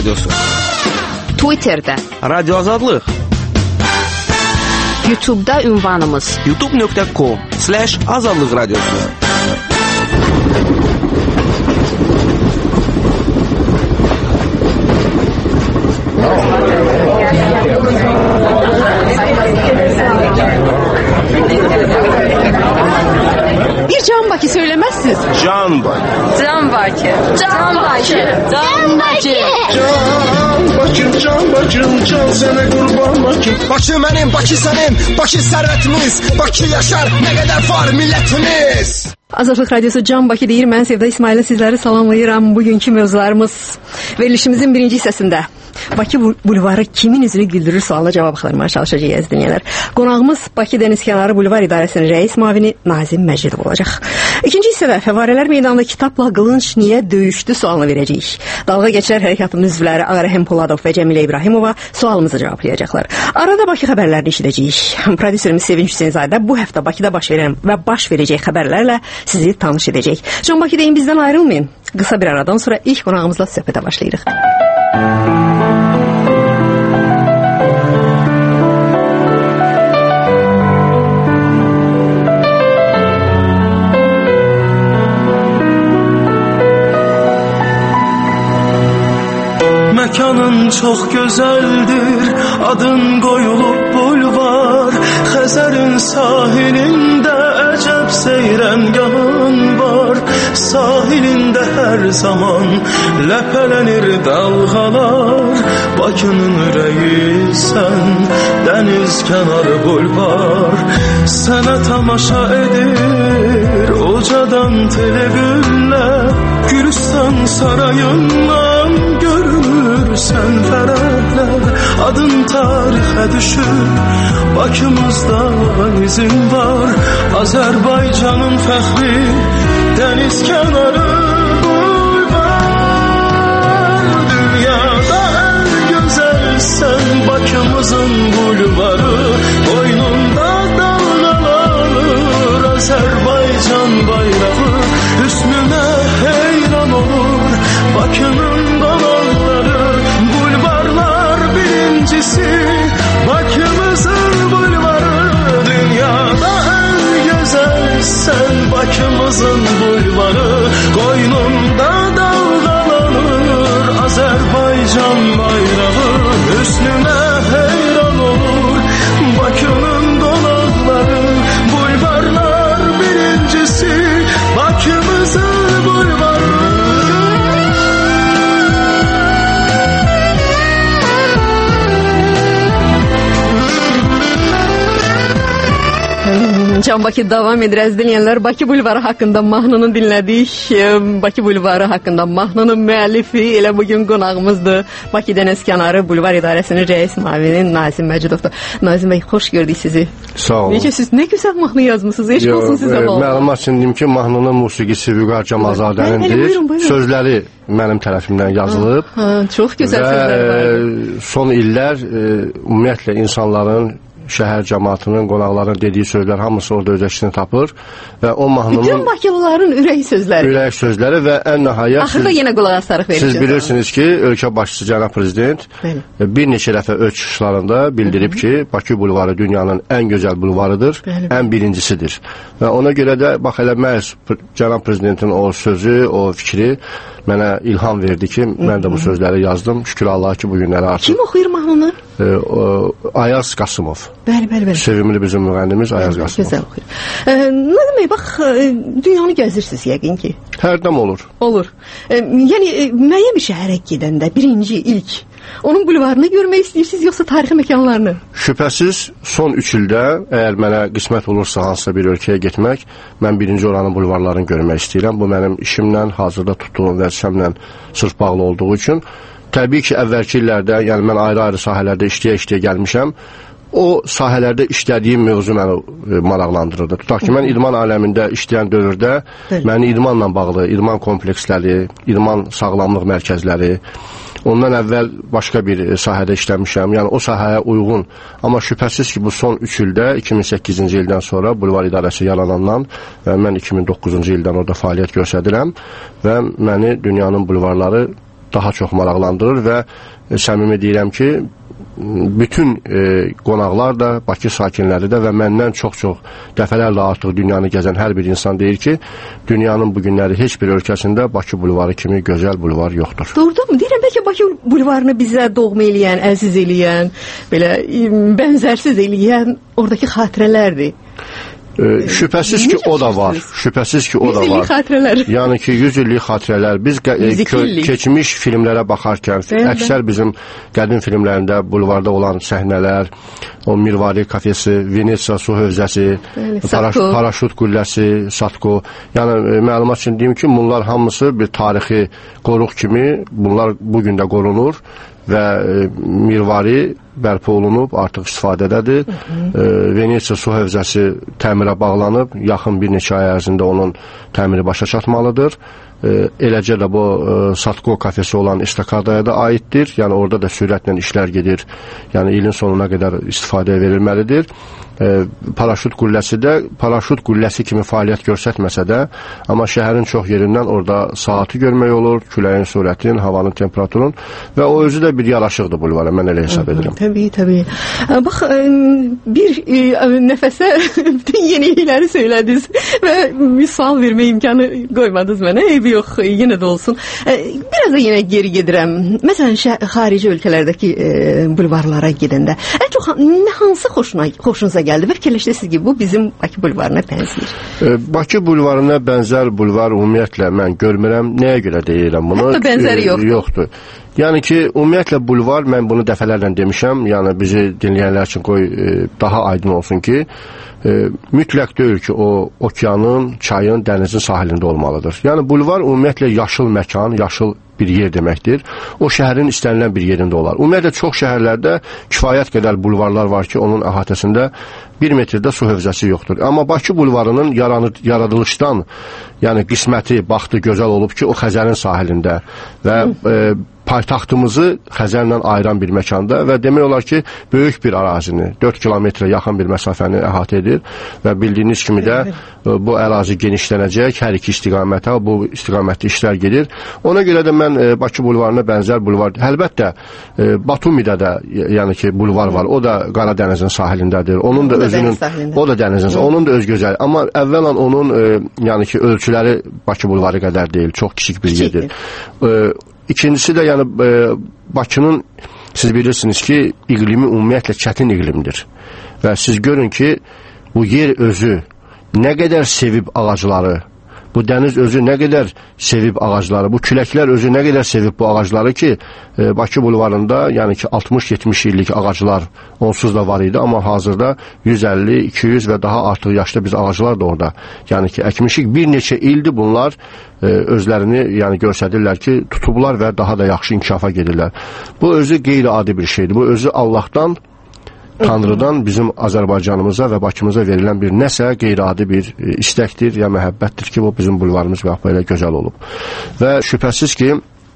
Radyosu. Twitter'da Radyo Azadlıq. YouTube'da ünvanımız youtube.com/azadlıq radyosu. Bir Can Baki söylemezsiniz. Can Baki. Can Baki. Can Baki. Can Baki. Can Bakım, can sana kurban Bakım. Bakı mənim, Bakı sənin, Bakı sərvətimiz, Bakı yaşar, nə qədər var millətimiz. Azadlıq Radyosu Can Baki deyir. Mən Sevda İsmail'ə sizləri salamlayıram. Bugünkü mövzularımız verilişimizin birinci hissəsində Bakı bulvarı kimin üzünü güldürür sualına cavab axtarmağa çalışacağız dinləyənlər. Qonağımız Bakı Dənizkənarı Bulvar İdarəsinin rəis müavini Nazim Məcidov olacaq. İkinci hissədə Fəvvarələr meydanında kitabla qılınc niyə döyüşdü sualını verəcəyik. Dalğa Keçilər Hərəkatının üzvləri Ağarəhim Poladov və Cəmilə İbrahimova sualımızı cavablayacaqlar. Arada Bakı xəbərlərini eşidəcəyik. Prodüserimiz Sevinç Hüseynzadə bu həftə Bakıda baş verən və baş verəcək xəbərlərlə sizi tanış edəcək. Can Bakı deyin, bizdən ayrılmayın. Qısa bir aradan sonra ilk qonağımızla söhbətə başlayırıq. Mekanın çox gözəldir, adın qoyulub bulvar. Xəzərin sahilində əcəb seyrəngahın var. Sahilində hər zaman ləpələnir dalğalar. Bakının ürəyisən, dəniz kənarı bulvar. Sənə tamaşa edir ucadan televizlər. Gülüstan sarayından görürsən fərəhlər. Adın tarixə düşür, Bakımızda izin var. Azərbaycanın fəxri dəniz kənarı bulvar. Dünyada ən gözəlsən Bakımızın bulvarı. Boynunda dalgalanır Azərbaycan bayrağı. Üstünə heyran olur Bakının qonaqları. Bulvarlar birincisi Bakımızın bulvarı. Dünyada ən gözəlsən Bakımızın bulvarı. Qoynunda dalgalanır Azərbaycan bayrağı. Üstünə heyran olur Bakının qonaqları. Bulvarlar birincisi Bakımızın bulvarı. Can Bakı davam edir əziz dinləyənlər. Bakı bulvarı haqqında mahnını dinlədik. Bakı bulvarı haqqında mahnının müəllifi elə bugün qonağımızdır. Bakı Dənizkənarı Bulvar İdarəsinin rəis müavini Nazim Məcidovdur. Nazim bəy, xoş gördük sizi. Sağ olun. Necə siz, nə gözəl mahnı yazmısınız. Eşq olsun sizə vallahi. Məlumat üçün deyim ki, mahnının musiqisi Vüqar Camazadənindir. Sözləri mənim tərəfimdən yazılıb. Çox gözəl sözlər var. Son illər ümumiyyətlə insanların, şəhər cəmaatının, qonaqların dediyi sözlər hamısı orada öz əksini tapır və o mahnının bütün Bakılıların ürək sözləri. Ürək sözləri və ən nəhayət axırda yenə qulaq asarıq verəcəyik. Siz bilirsiniz ki, ölkə başçısı cənab prezident bir neçə dəfə öz çıxışlarında bildirib ki, Bakı bulvarı dünyanın ən gözəl bulvarıdır, ən birincisidir. Və ona görə də bax elə məhz cənab prezidentin o sözü, o fikri mənə ilham verdi ki, mən də bu sözləri yazdım. Şükür Allaha ki, bu günləri artıq. Kim oxuyur mahnını? Ayaz Qasımov. Bəli. Sevimli bizim müğənnimiz Ayaz Qasımov. Gözəl oxuyur. Nə demək, bax, dünyanı gəzirsiniz yəqin ki. Hərdən olur. Olur. Yəni, müəyyən bir şəhərə gedəndə birinci, ilk onun bulvarını görmək istəyirsiniz, yoxsa tarixi məkanlarını? Şübhəsiz, son 3 ildə əgər mənə qismət olursa hansısa bir ölkəyə getmək, mən birinci oranın bulvarlarını görmək istəyirəm. Bu mənim işimlə, hazırda tutduğum vəzifəmlə sırf bağlı olduğu üçün. Təbii ki, əvvəlki illərdə, yəni mən ayrı-ayrı sahələrdə işləyə gəlmişəm. O sahələrdə işlədiyim mövzu məni maraqlandırırdı. Tutaq ki, mən idman aləmində işləyən dövrdə məni idmanla bağlı, idman kompleksləri, idman sağlamlıq mərkəzləri, ondan əvvəl başqa bir sahədə işləmişəm. Yəni o sahəyə uyğun. Amma şübhəsiz ki, bu son 3 ildə, 2008-ci ildən sonra Bulvar İdarəsi yaranandan və mən 2009-cu ildən orada fəaliyyət göstərirəm və məni dünyanın bulvarları daha çox maraqlandırır və səmimi deyirəm ki, bütün qonaqlar da, Bakı sakinləri də və məndən çox-çox dəfələrlə artıq dünyanı gəzən hər bir insan deyir ki, dünyanın bu günləri heç bir ölkəsində Bakı bulvarı kimi gözəl bulvar yoxdur. Doğrudanmı? Deyirəm, bəlkə Bakı bulvarını bizə doğma eləyən, əziz eləyən, belə bənzərsiz eləyən oradakı xatirələrdir. Şübhəsiz ki o da var. Şübhəsiz ki o da var. 100 illik xatirələr. Yəni ki 100 illik xatirələr. Biz keçmiş filmlərə baxarkən, əksər bizim qədim filmlərində bulvarda olan səhnələr, o Mirvari kafesi, Venesiya su hövzəsi, paraşut qülləsi, Satko. Yəni məlumat üçün deyim ki, bunlar hamısı bir tarixi qoruq kimi bunlar bu gün də qorunur və Mirvari bərpa olunub, artıq istifadədədir. Venesiya su hövzəsi təmirə bağlanıb, yaxın bir neçə ay ərzində onun təmiri başa çatmalıdır. Eləcə də bu Satko kafesi olan istakadaya da aiddir. Yəni orada da sürətlə işlər gedir. Yəni ilin sonuna qədər istifadəyə verilməlidir. Paraşut qülləsi də paraşut qülləsi kimi fəaliyyət göstərməsə də, amma şəhərin çox yerindən orada saatı görmək olur, küləyin sürətin, havanın temperaturun və o özü də bir yaraşıqdır bulvara, mən elə hesab edirəm. Təbii. Bax, bir nəfəsə bütün yenilikləri söylədiniz və bir sual vermə imkanı qoymadınız mənə. Eybi yox, yenə də olsun. Biraz da yenə geri gedirəm. Məsələn, xarici ölkələrdəki bulvarlara gedəndə ən çox hansı xoşunuza gəldi və fikirləşdiniz ki, bu bizim Bakı bulvarına bənzəyir? Bakı bulvarına bənzər bulvar ümumiyyətlə mən görmürəm. Nəyə görə deyirəm bunu? Hətta bənzəri yoxdur. Yəni ki, ümumiyyətlə bulvar, mən bunu dəfələrlə demişəm, yəni bizi dinləyənlər üçün qoy daha aydın olsun ki, mütləq deyil ki, o okeanın, çayın, dənizin sahilində olmalıdır. Yəni bulvar ümumiyyətlə yaşıl məkan, yaşıl bir yer deməkdir. O şəhərin istənilən bir yerində olar. Ümumiyyətlə çox şəhərlərdə kifayət qədər bulvarlar var ki, onun əhatəsində 1 metrdə su hövzəsi yoxdur. Amma Bakı bulvarının yaradılışdan, yəni qisməti, baxtı gözəl olub ki, o Xəzərin sahilində və paytaxtımızı Xəzərlə ayıran bir məkanda və demək olar ki, böyük bir ərazini, 4 kilometrə yaxın bir məsafəni əhatə edir və bildiyiniz kimi də bu ərazi genişlənəcək, hər iki istiqamətə, bu istiqamətdə işlər gedir. Ona görə də mən Bakı bulvarına bənzər bulvar, əlbəttə Batumidə də, yəni ki, bulvar var, o da Qara dənizin sahilindədir, onun da özünün, o da dənizin, onun da öz gözəl, amma əvvələn onun, yəni ki, ölçüləri Bakı bulvarı qədər deyil, çox kiçik bir yerdir. İkincisi də, yəni, Bakının, siz bilirsiniz ki, iqlimi ümumiyyətlə çətin iqlimdir. Və siz görün ki, bu yer özü nə qədər sevib ağacları, bu dəniz özü nə qədər sevib ağacları, bu küləklər özü nə qədər sevib bu ağacları ki, Bakı bulvarında, yəni ki, 60-70 illik ağaclar onsuz da var idi, amma hazırda 150, 200 və daha artıq yaşda biz ağaclar da orada, yəni ki, əkmişik. Bir neçə ildir bunlar özlərini, yəni göstərirlər ki, tutublar və daha da yaxşı inkişafa gedirlər. Bu özü qeyri-adi bir şeydir. Bu özü Allahdan, Tanrıdan bizim Azərbaycanımıza və Bakımıza verilən bir nəsə qeyri-adi bir istəkdir, ya məhəbbətdir ki, bu bizim bulvarımız və belə gözəl olub. Və şübhəsiz ki,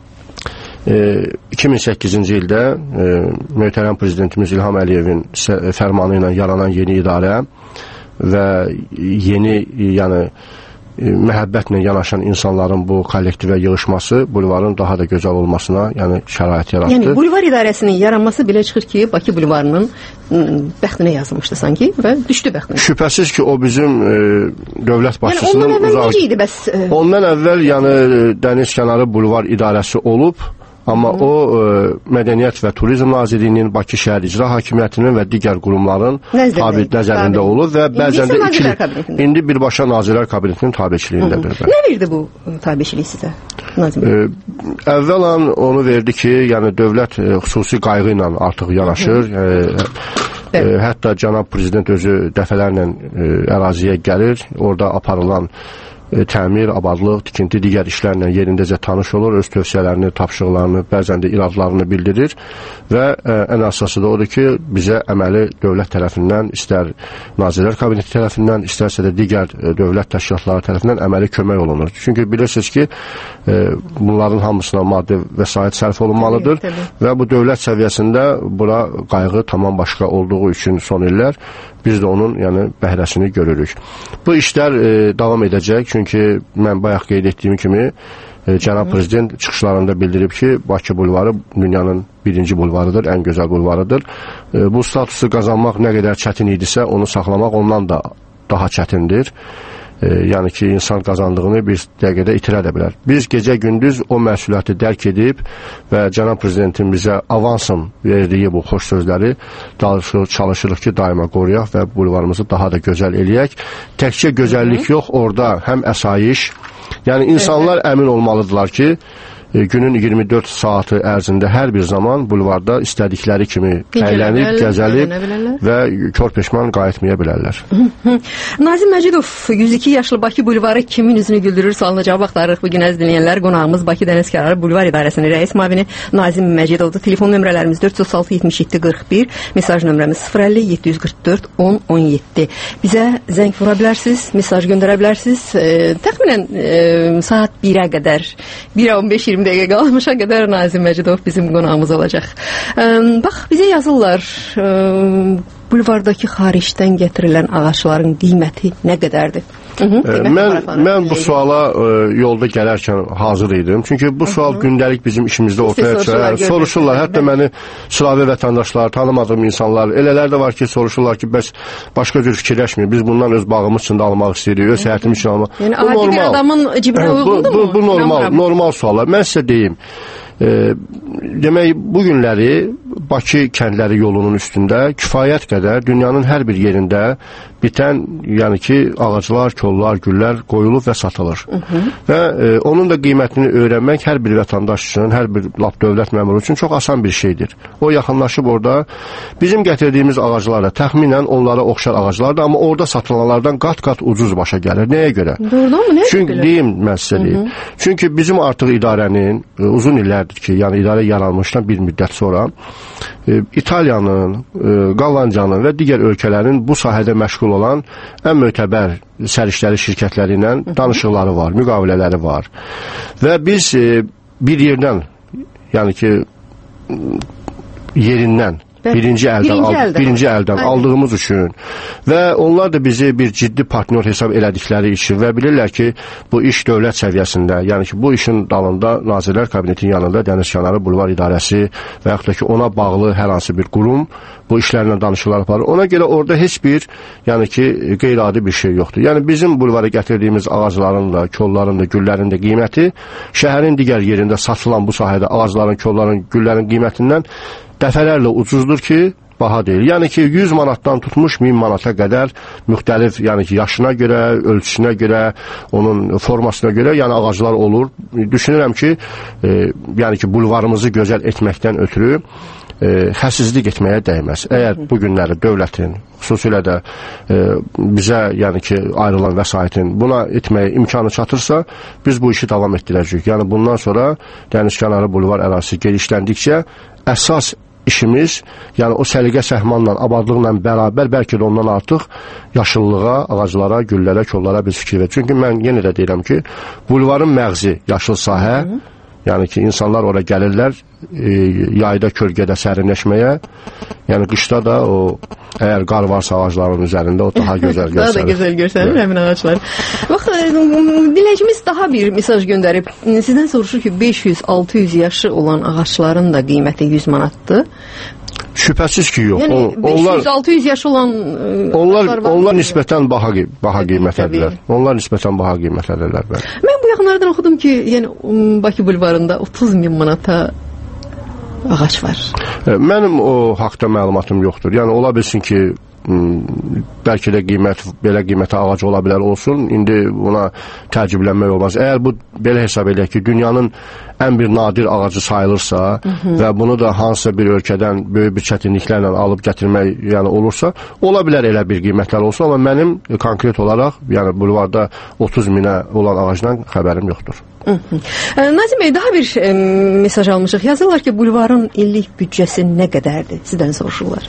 2008-ci ildə möhtərəm prezidentimiz İlham Əliyevin fərmanı ilə yaranan yeni idarə və yeni, yəni məhəbbətlə yanaşan insanların bu kollektivə yığışması bulvarın daha da gözəl olmasına, yəni şərait yaratdı. Yəni bulvar idarəsinin yaranması belə çıxır ki, Bakı bulvarının bəxtinə yazılmışdı sanki və düşdü bəxtinə. Şübhəsiz ki, o bizim dövlət başçısının ondan əvvəl necə idi bəs? Ondan əvvəl, yəni dəniz kənarı bulvar idarəsi olub, amma o Mədəniyyət və Turizm Nazirliyinin, Bakı şəhər icra hakimiyyətinin və digər qurumların nəzərində olub və bəzən də indi birbaşa Nazirlər Kabinetinin tabeçiliyindədir. Nə verdi bu tabeçilik sizə? Əvvəlan onu verdi ki, yəni dövlət xüsusi qayğı ilə artıq yanaşır. Hətta cənab prezident özü dəfələrlə əraziyə gəlir, orada aparılan təmir, abadlıq, tikinti, digər işlərlə yerindəcə tanış olur, öz tövsiyələrini, tapşırıqlarını, bəzən də iradlarını bildirir və ən əsası da odur ki, bizə əməli dövlət tərəfindən, istər Nazirlər Kabineti tərəfindən, istərsə də digər dövlət təşkilatları tərəfindən əməli kömək olunur. Çünki bilirsiniz ki, bunların hamısına maddi vəsait sərf olunmalıdır və bu dövlət səviyyəsində bura qayğı tamam başqa olduğu üçün son illər biz də onun, yəni, bəhrəsini görürük. Bu işlər davam edəcək, çünki mən bayaq qeyd etdiyim kimi cənab prezident çıxışlarında bildirib ki, Bakı bulvarı dünyanın birinci bulvarıdır, ən gözəl bulvarıdır. Bu statusu qazanmaq nə qədər çətin idisə, onu saxlamaq ondan da daha çətindir. Yəni ki, insan qazandığını bir dəqiqədə itirə də bilər. Biz gecə-gündüz o məsuliyyəti dərk edib və cənab prezidentin bizə avansın verdiyi bu xoş sözləri çalışırıq ki, daima qoruyaq və bulvarımızı daha da gözəl eləyək. Təkcə gözəllik yox, orada həm əsayiş, yəni insanlar əmin olmalıdırlar ki, günün 24 saatı ərzində hər bir zaman bulvarda istədikləri kimi əylənib, gəzəlib və kör peşman qayıtmaya bilərlər. Nazim Məcidov, 102 yaşlı Bakı bulvarı kimin üzünü güldürür sualına cavab axtarırıq. Bugün əziz dinləyənlər, qonağımız Bakı Dəniz Kənarı Bulvar İdarəsinin rəis müavini Nazim Məcidovdur. Telefon nömrələrimiz 436 77 41, mesaj nömrəmiz 050 744 10 17. Bizə zəng vura bilərsiniz, mesaj göndərə bilərsiniz. Təxminən saat 1-ə qədər, 1-ə 15-20 dəqiqə qalmışa qədər Nazim Məcidov bizim qonağımız olacaq. Bax, bizə yazırlar, bulvardakı xaricdən gətirilən ağaçların qiyməti nə qədərdir? Mən bu suala yolda gələrkən hazır idim. Çünki bu sual gündəlik bizim işimizdə ortaya çıxır. Soruşurlar, hətta məni sıravi vətəndaşlar, tanımadığım insanlar, elələr də var ki, soruşurlar ki, bəs başqa cür fikirləşmir. Biz bundan öz bağımız üçün də almaq istəyirik, öz həyatımız üçün almaq. Yəni, adi bir adamın cibinə uyğundur mu? Bu normal suallar. Mən sizə deyim, demək, bu günləri Bakı kəndləri yolunun üstündə kifayət qədər dünyanın hər bir yerində bitən, yəni ki, ağaclar, kollar, güllər qoyulub və satılır. Və onun da qiymətini öyrənmək hər bir vətəndaş üçün, hər bir dövlət məmuru üçün çox asan bir şeydir. O yaxınlaşıb orada bizim gətirdiyimiz ağaclar da təxminən onlara oxşar ağaclardır, amma orada satılanlardan qat-qat ucuz başa gəlir. Nəyə görə? Doğrudan mı? Çünki deyim, mən sizə deyim. Çünki bizim artıq idarənin uzun illərdir ki, yəni idarə yaranmışdan bir müddət sonra İtaliyanın, Qallancanın və digər ölkələrin bu sahədə məşğul olan ən mötəbər səriştəli şirkətləri ilə danışıqları var, müqavilələri var. Və biz bir yerdən, yəni ki, yerindən birinci əldən aldığımız üçün və onlar da bizi bir ciddi partnyor hesab elədikləri üçün və bilirlər ki, bu iş dövlət səviyyəsində, yəni ki, bu işin dalında Nazirlər Kabinetinin yanında Dənizkənarı Bulvar İdarəsi və yaxud da ki, ona bağlı hər hansı bir qurum bu işlərlə danışıqlar aparır. Ona görə orada heç bir, yəni ki, qeyri-adi bir şey yoxdur. Yəni bizim bulvara gətirdiyimiz ağacların da, kolların da, güllərin də qiyməti şəhərin digər yerində satılan bu sahədə ağacların, kolların, güllərin qiymətindən dəfələrlə ucuzdur ki, baha deyil. Yəni ki, 100 manatdan tutmuş 1000 manata qədər müxtəlif, yəni ki, yaşına görə, ölçüsünə görə, onun formasına görə, yəni ağaclar olur. Düşünürəm ki, yəni ki, bulvarımızı gözəl etməkdən ötürü xəsislik etməyə dəyməz. Əgər bu günləri dövlətin, xüsusilə də bizə, yəni ki, ayrılan vəsaitin buna etməyə imkanı çatırsa, biz bu işi davam etdirəcəyik. Yəni bundan sonra Dənizkənarı Bulvar ərazisi genişləndikcə əsas işimiz, yəni o səliqə səhmanla, abadlıqla bərabər, bəlkə də ondan artıq yaşıllığa, ağaclara, güllərə, kollara biz fikir verir. Çünki mən yenə də deyirəm ki, bulvarın məğzi, yaşıl sahə, yəni ki, insanlar oraya gəlirlər, yayda, kölgədə sərinləşməyə, yəni qışda da o, əgər qar varsa ağacların üzərində, o daha gözəl göstərir. Daha da gözəl göstərir həmin ağaclar. Bax, dinləyicimiz daha bir mesaj göndərib. Sizdən soruşur ki, 500-600 yaşı olan ağacların da qiyməti 100 manatdır. Şübhəsiz ki, yox. Yəni 500-600 yaşı olan onlar nisbətən baha qiymətlədirlər. Onlar nisbətən baha qiymətlədirlər. Mən bu yaxınlardan oxudum ki, yəni Bakı bulvarında 30.000 manata ağac var. Mənim o haqda məlumatım yoxdur. Yəni ola bilsin ki, bəlkə də belə qiymətə ağac ola bilər olsun. İndi buna təəccüblənmək olmaz. Əgər bu belə hesab edək ki, dünyanın ən bir nadir ağacı sayılırsa və bunu da hansısa bir ölkədən böyük bir çətinliklərlə alıb gətirmək yəni olursa, ola bilər elə bir qiymətlər olsun, amma mənim konkret olaraq, yəni bulvarda 30.000-ə olan ağacdan xəbərim yoxdur. Nazim Bey, daha bir mesaj almışıq. Yazırlar ki, bulvarın illik büdcəsi nə qədərdir? Sizdən soruşurlar.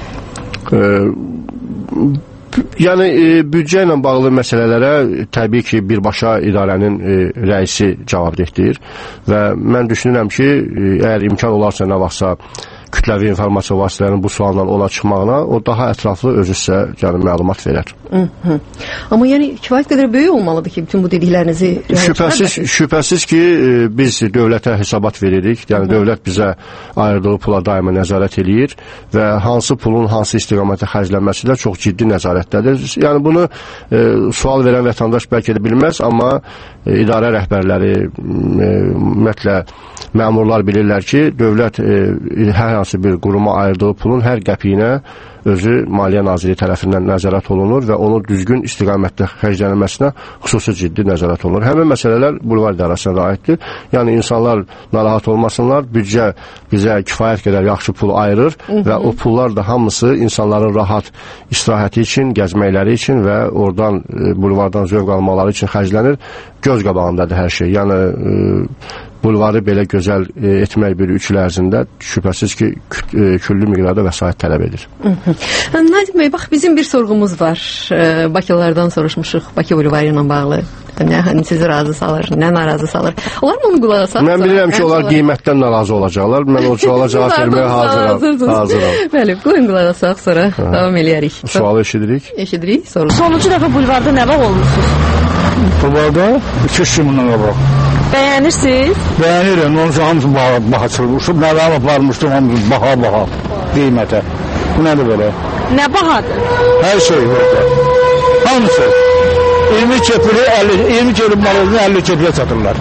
Yəni büdcə ilə bağlı məsələlərə təbii ki, birbaşa idarənin rəisi cavabdehdir və mən düşünürəm ki, əgər imkan olarsa nə vaxtsa kütləvi informasiya vasitələrinin bu sualdan ona çıxmağına o daha ətraflı özü sizə yəni məlumat verər. Amma yəni kifayət qədər böyük olmalıdır ki, bütün bu dediklərinizi şübhəsiz ki, biz dövlətə hesabat veririk. Yəni dövlət bizə ayırdığı pula daima nəzarət eləyir və hansı pulun hansı istiqamətə xərclənməsi də çox ciddi nəzarətdədir. Yəni bunu sual verən vətəndaş bəlkə də bilməz, amma idarə rəhbərləri, ümumiyyətlə məmurlar bilirlər ki, dövlət hər hansı bir quruma ayırdığı pulun hər qəpiyinə özü Maliyyə Naziri tərəfindən nəzarət olunur və onu düzgün istiqamətdə xərclənməsinə xüsusi ciddi nəzarət olunur. Həmin məsələlər bulvar idarəsinə də aiddir. Yəni insanlar narahat olmasınlar, büdcə bizə kifayət qədər yaxşı pul ayırır və o pullar da hamısı insanların rahat istirahəti üçün, gəzməkləri üçün və oradan bulvardan zövq almaları üçün xərclənir. Göz qabağındadır hər şey. Yəni bulvarı belə gözəl etmək bir 3 il ərzində şübhəsiz ki, küllü miqdarda vəsait tələb edir. Nadim bəy, bax bizim bir sorğumuz var. Bakılardan soruşmuşuq Bakı bulvarı ilə bağlı. Nə sizi razı salır, nə narazı salır. Onlar mı onu qulaq asar? Mən bilirəm ki, onlar qiymətdən narazı olacaqlar. Mən o suala cavab verməyə hazıram. Bəli, qoyun qulaq asaq, sonra davam eləyərik. Sualı eşidirik. Eşidirik, sorun. Sonuncu dəfə bulvarda nə vaxt olmuşsunuz? Bulvarda 2-3 gün bundan qabaq. Bəyənirsiniz? Bəyənirəm, onun üçün hamısı baha çıxılmışım. Nəvəm aparmışdım, hamısı baha qiymətə. Bu nədir belə? Nə bahadır? Hər şey orada. Hamısı. 20 kepili, 20 kepili malını 50 kepilə satırlar.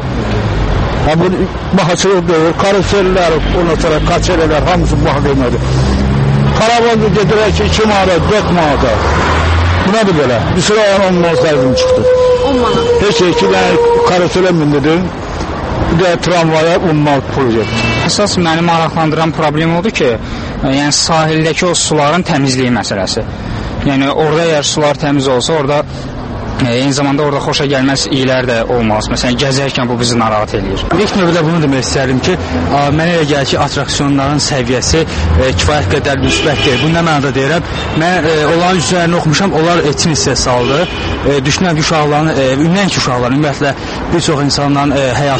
Bu bahaçılıq deyir, karusellər, ondan sonra kaçelələr, hamısı baha qiymədir. Karavan gedirək ki, 2 manat, 4 manata. Bu nədir belə? Bir sıra 10 manat sərdim çıxdı. 10 manat. Heç 2 dənə karuselə mindirdim, bir də tramvaya 10 manat pul getdi. Əsas məni maraqlandıran problem odur ki, yəni sahildəki o suların təmizliyi məsələsi. Yəni orada əgər sular təmiz olsa, orada eyni zamanda orada xoşa gəlməz iyilər də olmaz. Məsələn, gəzərkən bu bizi narahat eləyir. İlk növbədə bunu demək istərdim ki, mənə elə gəlir ki, atraksiyonların səviyyəsi kifayət qədər müsbətdir. Bu nə mənada deyirəm? Mən onların üzərində oxumuşam, onlar etin hissə saldı. Düşünürəm ki, uşaqların, ümumiyyətlə uşaqların, ümumiyyətlə bir çox insanların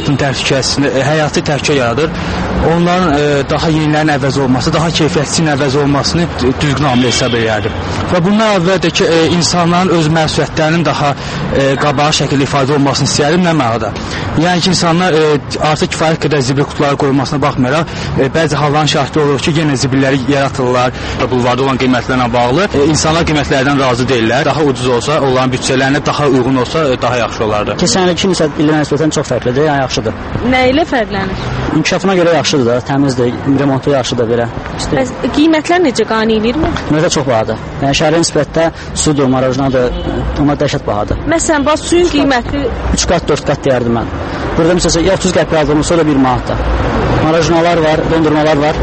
həyatı tərkə yaradır. Onların daha yenilərin əvəz olması, daha keyfiyyətçinin əvəz olmasını düzgün amil hesab edərdim. Və bundan əvvəl də ki, insanların öz məsuliyyətlərinin daha qabağa şəkildə ifadə olmasını istəyərdim, nə mənada? Yəni ki, insanlar artıq kifayət qədər zibil qutuları qoyulmasına baxmayaraq, bəzi halların şahidi olur ki, yenə zibilləri yaratırlar, bulvarda olan qiymətlərlə bağlı. İnsanlar qiymətlərdən razı deyirlər. Daha ucuz olsa, onların bütçələrinə daha uyğun olsa, daha yaxşı olardı. Keçən ilki illərə nisbətən çox fərqlidir, yəni yaxşıdır. Nə ilə fərqlənir? İnkişafına görə yaxşıdır da, təmizdir, remontu yaxşıdır belə. Qiymətlər necə qane eləyirmi? Qiymətlər çox bahadır. Yəni şəhərə nisbətdə sudur, marajnadır, onlar dəhşət bahadır. Məsələn, bax suyun qiyməti 3 qat, 4 qat deyərdim mən. Burada məsələn 30 qəpiyə aldığımız sonra 1 manatda. Marajnalar var, dondurmalar var.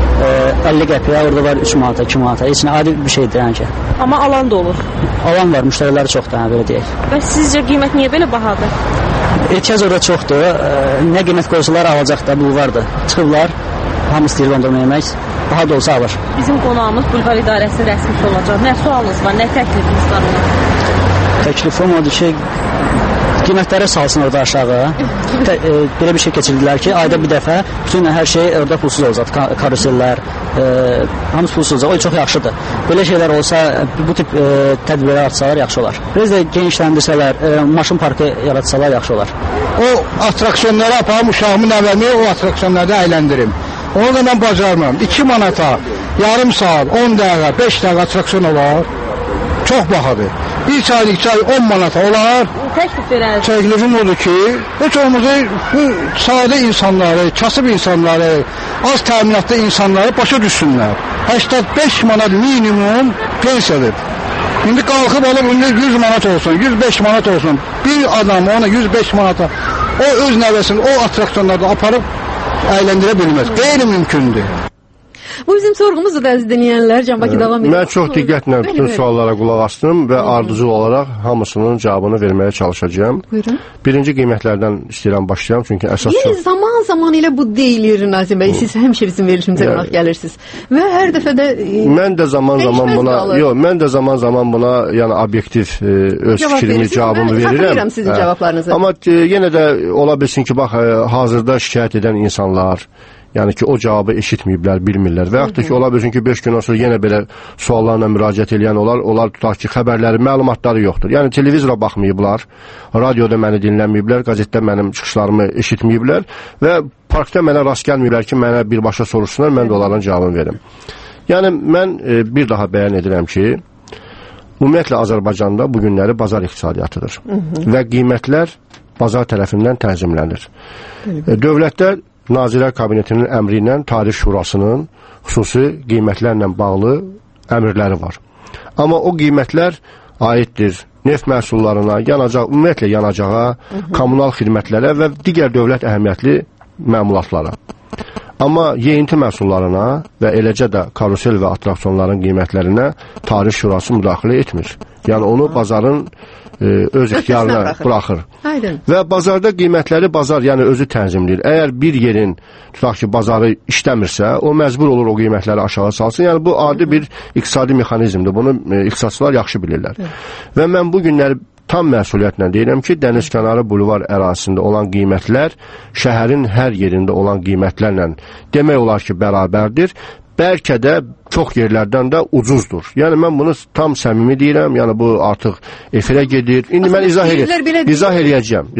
50 qəpiyə, orada var 3 manata, 2 manata. Heç nə adi bir şeydir yəni ki. Amma alan da olur. Alan var, müştəriləri çoxdur, yəni belə deyək. Və sizcə qiymət niyə belə bahadır? Ehtiyac orada çoxdur. Nə qiymət qoysalar alacaq da, bu vardır. Çıxıblar, hamı istəyir dondurma yemək. Daha da olsa alır. Bizim qonağımız bulvar idarəsinin rəsmisi olacaq. Nə sualınız var, nə təklifiniz var? Təklifim odur ki, qiymətləri salsın orada aşağı. Belə bir şey keçirdilər ki, ayda bir dəfə bütün hər şey orada pulsuz olacaq. Karusellər, hamısı pulsuz olacaq. O çox yaxşıdır. Belə şeylər olsa, bu tip tədbirləri atsalar yaxşı olar. Biraz da genişləndirsələr, maşın parkı yaratsalar yaxşı olar. O atraksiyonlara aparım, uşağımın əvvəlini o atraksiyonlarda əyləndirim. Onu da mən bacarmam. 2 manata, yarım saat, 10 dəqiqə, 5 dəqiqə atraksiyon olar. Çox bahadır. Bir çaylık çay 10 manata olar. Təklif verərsiniz. Təklifim odur ki, heç olmazsa bu sadə insanları, kasıb insanları, az təminatlı insanları başa düşsünlər. 85 manat minimum pensiyadır. İndi qalxıb alıb 100 manat olsun, 105 manat olsun. Bir adam ona 105 manata o öz nəvəsini o atraksiyonlarda aparıb əyləndirə bilməz. Qeyri-mümkündür. Bu bizim sorğumuzdur da əziz dinləyənlər. Can Bakı davam edir. Mən çox diqqətlə bütün suallara qulaq asdım və ardıcıl olaraq hamısının cavabını verməyə çalışacağam. Buyurun. Birinci qiymətlərdən istəyirəm başlayam, çünki əsas çox... Zaman ilə bu deyilir Nazim bəy. Siz həmişə bizim verilişimizə qonaq gəlirsiniz. Və hər dəfə də mən də zaman buna yəni obyektiv öz fikrimi, cavabımı verirəm. Sizin cavablarınızı. Amma yenə də ola bilsin ki, bax hazırda şikayət edən insanlar, Yəni ki, o cavabı eşitməyiblər, bilmirlər. Və yaxud da ki, ola bilsin ki, 5 gündən sonra yenə belə suallarla müraciət edən onlar tutaq ki, xəbərləri, məlumatları yoxdur. Yəni televizora baxmayıblar, radioda məni dinləməyiblər, qəzetdə mənim çıxışlarımı eşitməyiblər və parkda mənə rast gəlməyiblər ki, mənə birbaşa soruşsunlar, mən də onların cavabını verim. Yəni mən bir daha bəyan edirəm ki, ümumiyyətlə Azərbaycanda bu günləri bazar iqtisadiyyatıdır və qiymətlər bazar tərəfindən tənzimlənir. Dövlətdə Nazirlər Kabinetinin əmri ilə Tarif Şurasının xüsusi qiymətlərlə bağlı əmrləri var. Amma o qiymətlər aiddir neft məhsullarına, ümumiyyətlə yanacağa, kommunal xidmətlərə və digər dövlət əhəmiyyətli məmulatlara. Amma yeyinti məhsullarına və eləcə də karusel və atraksiyonların qiymətlərinə Tarif Şurası müdaxilə etmir. Yəni onu bazarın öz ixtiyarına buraxır. Və bazarda qiymətləri bazar yəni özü tənzimləyir. Əgər bir yerin tutaq ki, bazarı işləmirsə, o məcbur olur o qiymətləri aşağı salsın. Yəni bu adi bir iqtisadi mexanizmdir. Bunu iqtisadçılar yaxşı bilirlər. Və mən bu günləri tam məsuliyyətlə deyirəm ki, dənizkənarı bulvar ərazisində olan qiymətlər şəhərin hər yerində olan qiymətlərlə demək olar ki, bərabərdir. Bəlkə də çox yerlərdən də ucuzdur. Yəni mən bunu tam səmimi deyirəm. Yəni bu artıq efirə gedir. İndi mən izah eləyəcəm.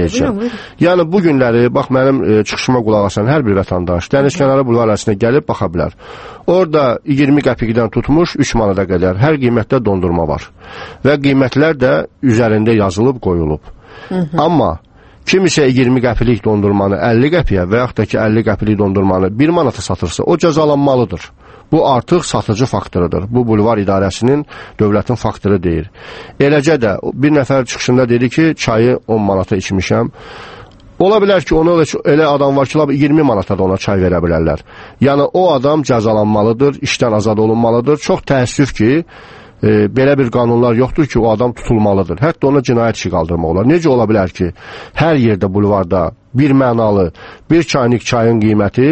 Yəni bu günləri bax mənim çıxışıma qulaq asan hər bir vətəndaş dənizkənarı bulvar ərazisində gəlib baxa bilər. Orada 20 qəpikdən tutmuş 3 manata qədər hər qiymətdə dondurma var. Və qiymətlər də üzərində yazılıb qoyulub. Amma kimisə 20 qəpilik dondurmanı 50 qəpiyə və yaxud da ki 50 qəpilik dondurmanı 1 manata satırsa, o cəzalanmalıdır. Bu artıq satıcı faktorudur. Bu bulvar idarəsinin, dövlətin faktoru deyil. Eləcə də bir nəfər çıxışında dedi ki, çayı 10 manata içmişəm. Ola bilər ki, ona elə adam var ki, 20 manata da ona çay verə bilərlər. Yəni o adam cəzalanmalıdır, işdən azad olunmalıdır. Çox təəssüf ki, belə bir qanunlar yoxdur ki, o adam tutulmalıdır. Hətta ona cinayət işi qaldırmaq olar. Necə ola bilər ki, hər yerdə bulvarda bir mənalı, bir çaynik çayın qiyməti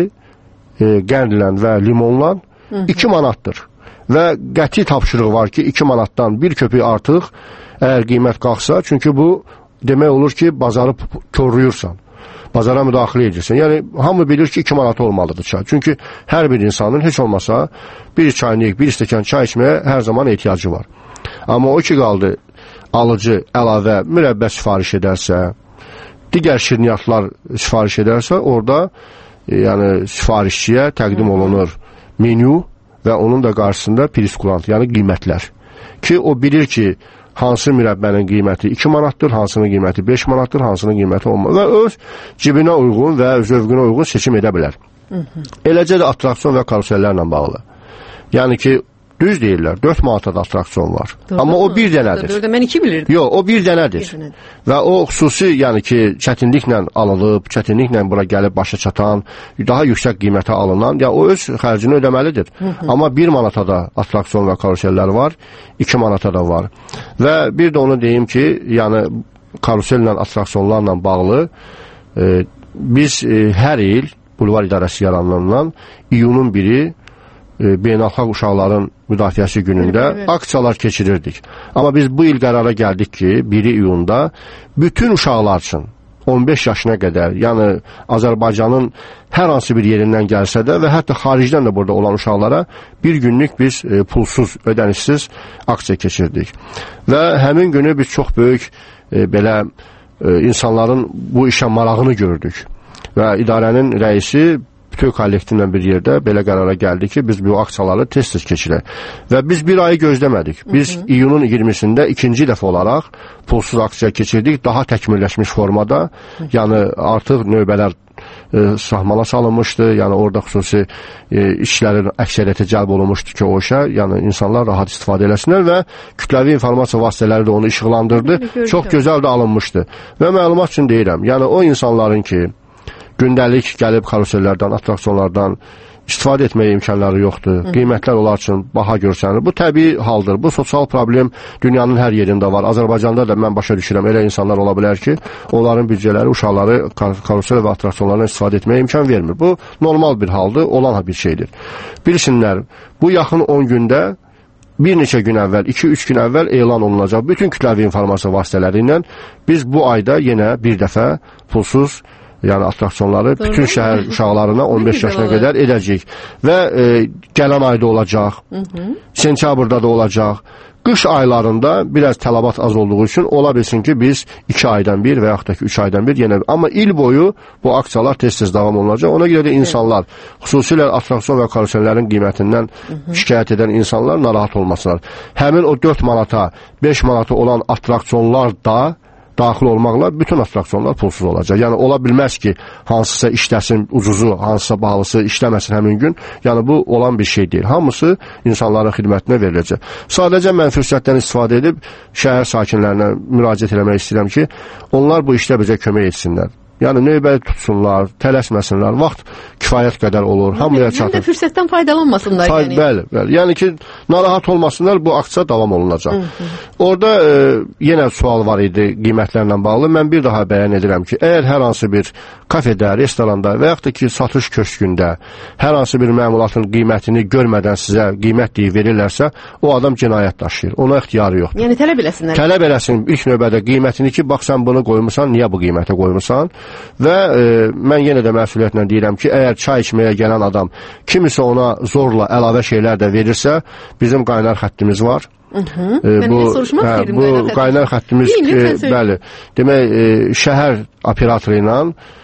qəndlə və limonla 2 manatdır. Və qəti tapşırıq var ki, 2 manatdan bir köpük artıq əgər qiymət qalxsa, çünki bu demək olur ki, bazarı körlüyürsən. Bazara müdaxilə edirsən. Yəni, hamı bilir ki, 2 manat olmalıdır çay. Çünki hər bir insanın heç olmasa bir çaynik, bir stəkan çay içməyə hər zaman ehtiyacı var. Amma o ki qaldı, alıcı əlavə mürəbbə sifariş edərsə, digər şirniyyatlar sifariş edərsə, orada yəni, sifarişçiyə təqdim olunur menyu və onun da qarşısında priskulant, yəni qiymətlər. Ki, o bilir ki, hansı mürəbbənin qiyməti 2 manatdır, hansının qiyməti 5 manatdır, hansının qiyməti 10 manatdır və öz cibinə uyğun və zövqünə uyğun seçim edə bilər. Eləcə də atraksiyon və karusellərlə bağlı. Yəni ki, düz deyirlər, 4 manata da atraksiyon var. Amma o bir dənədir. 4-də mən 2 bilirdim. Yox, o bir dənədir. Və o xüsusi, yəni ki, çətinliklə alınıb, çətinliklə bura gəlib başa çatan, daha yüksək qiymətə alınan, ya o öz xərcini ödəməlidir. Amma 1 manata da atraksiyon və karusellər var, 2 manata da var. Və bir də onu deyim ki, yəni karusellə, atraksiyonlarla bağlı biz hər il bulvar idarəsi yaranandan iyunun 1-i beynəlxalq uşaqların müdafiəsi günündə aksiyalar keçirirdik. Amma biz bu il qərara gəldik ki, 1 iyunda bütün uşaqlar üçün 15 yaşına qədər, yəni Azərbaycanın hər hansı bir yerindən gəlsə də və hətta xaricdən də burada olan uşaqlara bir günlük biz pulsuz, ödənişsiz aksiya keçirdik. Və həmin günü biz çox böyük belə insanların bu işə marağını gördük. Və idarənin rəisi bütün kollektivlə bir yerdə belə qərara gəldi ki, biz bu aksiyaları tez-tez keçirək. Və biz bir ayı gözləmədik. Biz iyunun 20-sində ikinci dəfə olaraq pulsuz aksiya keçirdik, daha təkmilləşmiş formada. Yəni artıq növbələr sahmana salınmışdı. Yəni orada xüsusi işlərin əksəriyyəti cəlb olunmuşdu ki, o işə, yəni insanlar rahat istifadə eləsinlər və kütləvi informasiya vasitələri də onu işıqlandırdı. Çox gözəl də alınmışdı. Və məlumat üçün deyirəm, yəni o insanların ki, gündəlik gəlib karusellərdən, atraksiyonlardan istifadə etməyə imkanları yoxdur. Qiymətlər onlar üçün baha görsənir. Bu təbii haldır. Bu sosial problem dünyanın hər yerində var. Azərbaycanda da mən başa düşürəm. Elə insanlar ola bilər ki, onların büdcələri uşaqları karusel və atraksiyonlardan istifadə etməyə imkan vermir. Bu normal bir haldır, olan bir şeydir. Bilsinlər, bu yaxın 10 gündə bir neçə gün əvvəl, 2-3 gün əvvəl elan olunacaq bütün kütləvi informasiya vasitələri ilə biz bu ayda yenə bir dəfə pulsuz yəni attraksiyonları bütün şəhər uşaqlarına 15 yaşına qədər edəcəyik. Və gələn ayda olacaq, sentyabrda da olacaq. Qış aylarında biraz tələbat az olduğu üçün ola bilsin ki, biz 2 aydan bir və yaxud da ki 3 aydan bir yenə. Amma il boyu bu aksiyalar tez-tez davam olunacaq. Ona görə də insanlar, xüsusilə attraksiyon və karusellərin qiymətindən şikayət edən insanlar narahat olmasınlar. Həmin o 4 manata, 5 manata olan attraksiyonlar da daxil olmaqla bütün attraksiyonlar pulsuz olacaq. Yəni, ola bilməz ki, hansısa işləsin, ucuzu, hansısa bahalısı işləməsin həmin gün. Yəni, bu olan bir şey deyil. Hamısı insanların xidmətinə veriləcək. Sadəcə mən fürsətdən istifadə edib şəhər sakinlərinə müraciət eləmək istəyirəm ki, onlar bu işdə bizə kömək etsinlər. Yəni, növbəli tutsunlar, tələsməsinlər, vaxt kifayət qədər olur, hamıya çatır. Həm də fürsətdən faydalanmasınlar. Bəli. Yəni ki, narahat olmasınlar, bu aksiya davam olunacaq. Orada yenə sual var idi qiymətlərlə bağlı. Mən bir daha bəyan edirəm ki, əgər hər hansı bir kafedə, restoranda və yaxud da ki, satış köşkündə hər hansı bir məmulatın qiymətini görmədən sizə qiymət deyib verirlərsə, o adam cinayət daşıyır. Ona ixtiyarı yoxdur. Yəni, tələb eləsinlər. Tələb eləsin ilk növbədə qiymətini ki, bax, sən bunu qoymusan, niyə bu qiymətə qoymusan? Və mən yenə də məsuliyyətlə deyirəm ki, əgər çay içməyə gələn adam kimisə ona zorla əlavə şeylər də verirsə, bizim qaynar xəttimiz var. Bu qaynar xəttimiz, bəli, demək, şəhər operatoru ilə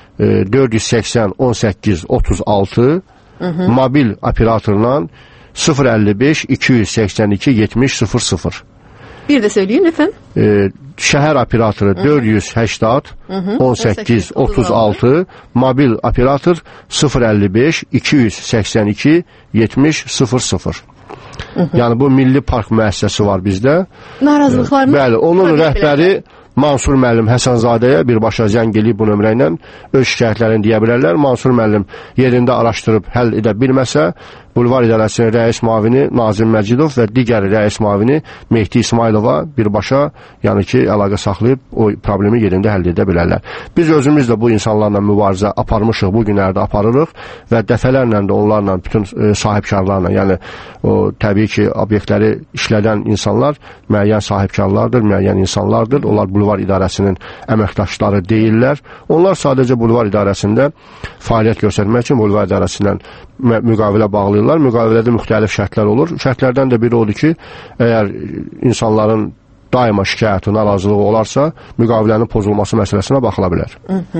480 18 36, mobil operatorla 055 282 70 00. Bir də söyləyin, lütfən. Şəhər operatoru 480 18 36, mobil operator 055 282 70 00. Yəni bu Milli Park müəssisəsi var bizdə. Narazılıqlarını? Bəli, onun rəhbəri Mansur müəllim Həsənzadəyə birbaşa zəng eləyib bu nömrə ilə öz şikayətlərini deyə bilərlər. Mansur müəllim yerində araşdırıb həll edə bilməsə, Bulvar İdarəsinin rəis müavini Nazim Məcidov və digər rəis müavini Mehdi İsmailova birbaşa, yəni ki, əlaqə saxlayıb o problemi yerində həll edə bilərlər. Biz özümüz də bu insanlarla mübarizə aparmışıq, bu günlərdə aparırıq və dəfələrlə də onlarla, bütün sahibkarlarla, yəni o təbii ki, obyektləri işlədən insanlar müəyyən sahibkarlardır, müəyyən insanlardır. Onlar Bulvar İdarəsinin əməkdaşları deyirlər. Onlar sadəcə Bulvar İdarəsində fəaliyyət göstərmək üçün Bulvar İdarəsindən müqavilə bağlayırlar. Müqavilədə müxtəlif şərtlər olur. Şərtlərdən də biri odur ki, əgər insanların daima şikayəti, narazılığı olarsa, müqavilənin pozulması məsələsinə baxıla bilər.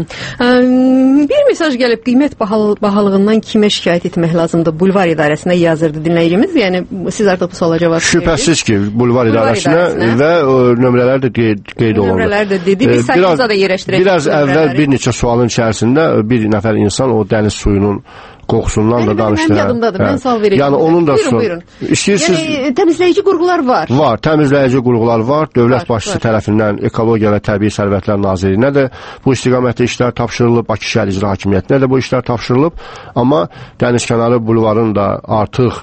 Bir mesaj gəlib, qiymət bahalığından kimə şikayət etmək lazımdır? Bulvar İdarəsinə yazırdı dinləyicimiz. Yəni, siz artıq bu suala cavab verirsiniz. Şübhəsiz ki, Bulvar İdarəsinə və nömrələr də qeyd olunur. Nömrələr də dedi, biz saytımıza da yerləşdirəcək. Biraz əvvəl bir neçə sualın içərisində bir nəfər insan o dəniz suyunun qoxusundan da danışdı. Mənim yadımdadır, mən sual verəcəm. Yəni, onun da buyurun. Yəni, təmizləyici qurğular var. Var, təmizləyici qurğular var. Dövlət başçısı tərəfindən Ekologiya və Təbii Sərvətlər Nazirliyinə də bu istiqamətdə işlər tapşırılıb, Bakı şəhər icra hakimiyyətinə də bu işlər tapşırılıb. Amma dənizkənarı bulvarın da artıq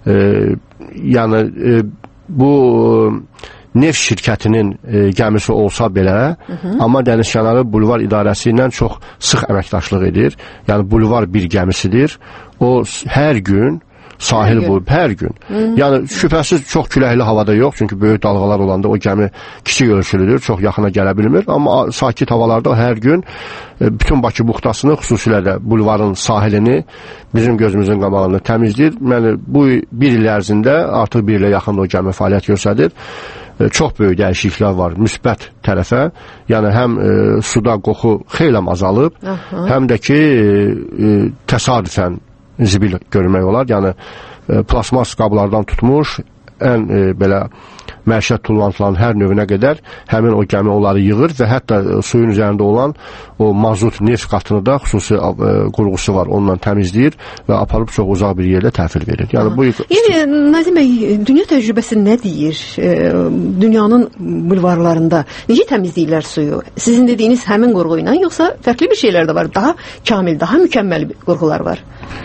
yəni bu neft şirkətinin gəmisi olsa belə, amma dənizkənarı Bulvar İdarəsi ilə çox sıx əməkdaşlıq edir. Yəni, Bulvar bir gəmisidir. O, hər gün sahil boyu, hər gün. Yəni, şübhəsiz çox küləkli havada yox, çünki böyük dalğalar olanda o gəmi kiçik ölçülüdür, çox yaxına gələ bilmir. Amma sakit havalarda hər gün bütün Bakı buxtasını, xüsusilə də bulvarın sahilini bizim gözümüzün qabağını təmizləyir. Yəni, bu bir il ərzində artıq bir ilə yaxın o gəmi fəaliyyət göstərir. Çox böyük dəyişikliklər var müsbət tərəfə. Yəni, həm suda qoxu xeyli azalıb, həm də ki, təsadüfən zibil görmək olar. Yəni, plasmas qablardan tutmuş, ən belə məişət tullantıların hər növünə qədər həmin o gəmi onları yığır və hətta suyun üzərində olan o mazut, neft qatını da xüsusi qurğusu var, onunla təmizləyir və aparıb çox uzaq bir yerdə təhvil verir. Yəni, Nazim bəy, dünya təcrübəsi nə deyir? Dünyanın bulvarlarında necə təmizləyirlər suyu? Sizin dediyiniz həmin qurğu ilə, yoxsa fərqli bir şeylər də var? Daha kamil, daha mükəmməl qurğular var?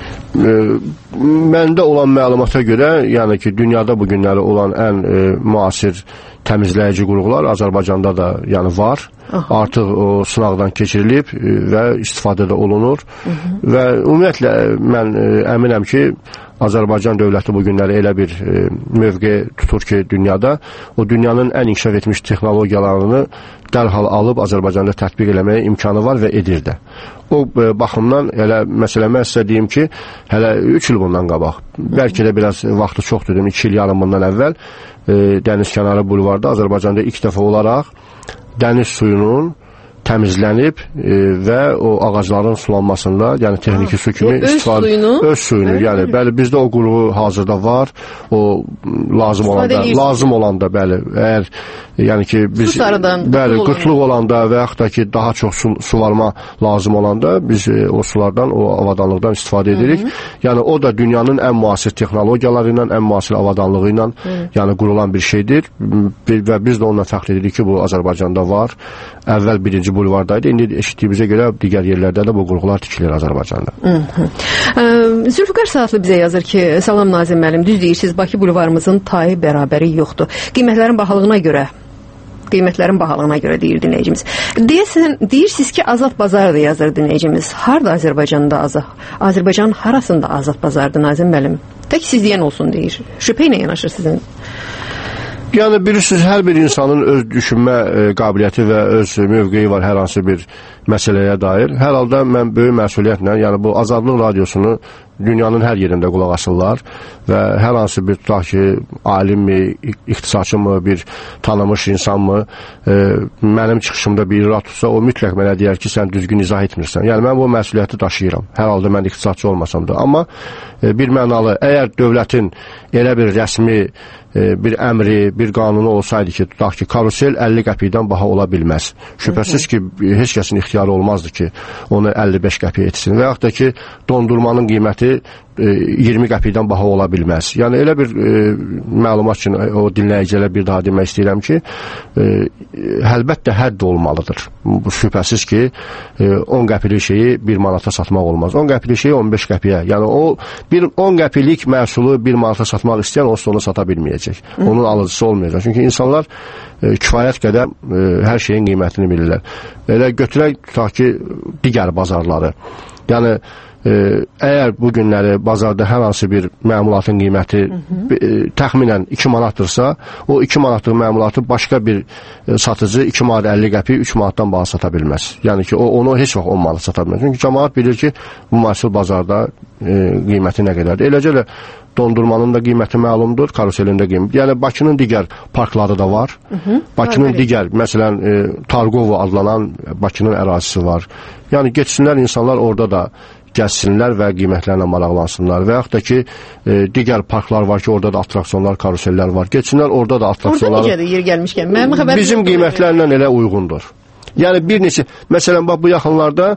Məndə olan məlumata görə, yəni ki, dünyada bu günləri olan ən müasir təmizləyici qurğular Azərbaycanda da var. Artıq o sınaqdan keçirilib və istifadədə olunur. Və ümumiyyətlə mən əminəm ki, Azərbaycan dövləti bu günləri elə bir mövqe tutur ki, dünyada o dünyanın ən inkişaf etmiş texnologiyalarını dərhal alıb Azərbaycanda tətbiq eləməyə imkanı var və edir də. O baxımdan elə məsələ mən sizə deyim ki, hələ 3 il bundan qabaq, bəlkə də biraz vaxtı çoxdur, 2 il yarım bundan əvvəl dənizkənarı bulvarda Azərbaycanda ilk dəfə olaraq dəniz suyunun təmizlənib və o ağacların sulanmasında, yəni texniki su kimi istifadə öz suyunu, yəni bəli bizdə o qurğu hazırda var. O lazım olanda bəli, əgər yəni ki biz bəli qıtlıq olanda və yaxud da ki daha çox suvarma lazım olanda biz o sulardan, o avadanlıqdan istifadə edirik. Yəni o da dünyanın ən müasir texnologiyaları ilə, ən müasir avadanlığı ilə yəni qurulan bir şeydir və biz də onunla fəxr edirik ki, bu Azərbaycanda var. Əvvəl birinci bulvardaydı. İndi eşitdiyimizə görə digər yerlərdə də bu qurğular tikilir Azərbaycanda. Zülfüqar Saatlı bizə yazır ki, salam Nazim müəllim, düz deyirsiniz, Bakı bulvarımızın tayı bərabəri yoxdur. Qiymətlərin bahalığına görə deyir dinləyicimiz. Deyirsiniz ki, azad bazardır yazır dinləyicimiz. Harda Azərbaycanda azad? Azərbaycan harasında azad bazardır Nazim müəllim? Tək siz deyən olsun deyir. Şübhə ilə yanaşır sizin. Yəni bilirsiniz, hər bir insanın öz düşünmə qabiliyyəti və öz mövqeyi var hər hansı bir məsələyə dair. Hər halda mən böyük məsuliyyətlə, yəni bu Azadlıq radiosunu dünyanın hər yerində qulaq asırlar və hər hansı bir tutaq ki, alimmi, ixtisasçı mı, bir tanımış insanmı mənim çıxışımda bir irad tutsa, o mütləq mənə deyər ki, sən düzgün izah etmirsən. Yəni mən bu məsuliyyəti daşıyıram. Hər halda mən ixtisasçı olmasam da. Amma bir mənalı, əgər dövlətin elə bir rəsmi bir əmri, bir qanunu olsaydı ki, tutaq ki, karusel 50 qəpikdən baha ola bilməz. Şübhəsiz ki, heç kəsin ixtiyarı olmazdı ki, onu 55 qəpik etsin. Və yaxud da ki, dondurmanın qiyməti 20 qəpikdən baha ola bilməz. Yəni elə bir məlumat üçün o dinləyicilərə bir daha demək istəyirəm ki, əlbəttə hədd olmalıdır. Bu şübhəsiz ki, 10 qəpilik şeyi 1 manata satmaq olmaz. 10 qəpilik şeyi 15 qəpiyə. Yəni o 10 qəpilik məhsulu 1 manata satmaq istəyən onsuz onu sata bilməyəcək. Onun alıcısı olmayacaq. Çünki insanlar kifayət qədər hər şeyin qiymətini bilirlər. Elə götürək tutaq ki, digər bazarları. Yəni əgər bu günləri bazarda hər hansı bir məmulatın qiyməti təxminən 2 manatdırsa, o 2 manatlıq məmulatı başqa bir satıcı 2 manat 50 qəpik 3 manatdan baha sata bilməz. Yəni ki, onu heç vaxt 10 manat sata bilməz. Çünki cəmaət bilir ki, bu müasir bazarda qiyməti nə qədərdir. Eləcə də dondurmanın da qiyməti məlumdur, karuselin də qiyməti. Yəni Bakının digər parkları da var. Bakının digər, məsələn, Targovo adlanan Bakının ərazisi var. Yəni geçsinlər insanlar orada da gəzsinlər və qiymətlərlə maraqlansınlar. Və yaxud da ki, digər parklar var ki, orada da atraksiyonlar, karusellər var. Geçsinlər orada da atraksiyonlar. Orada necədir yer gəlmişkən? Bizim qiymətlərlə elə uyğundur. Yəni bir neçə, məsələn, bu yaxınlarda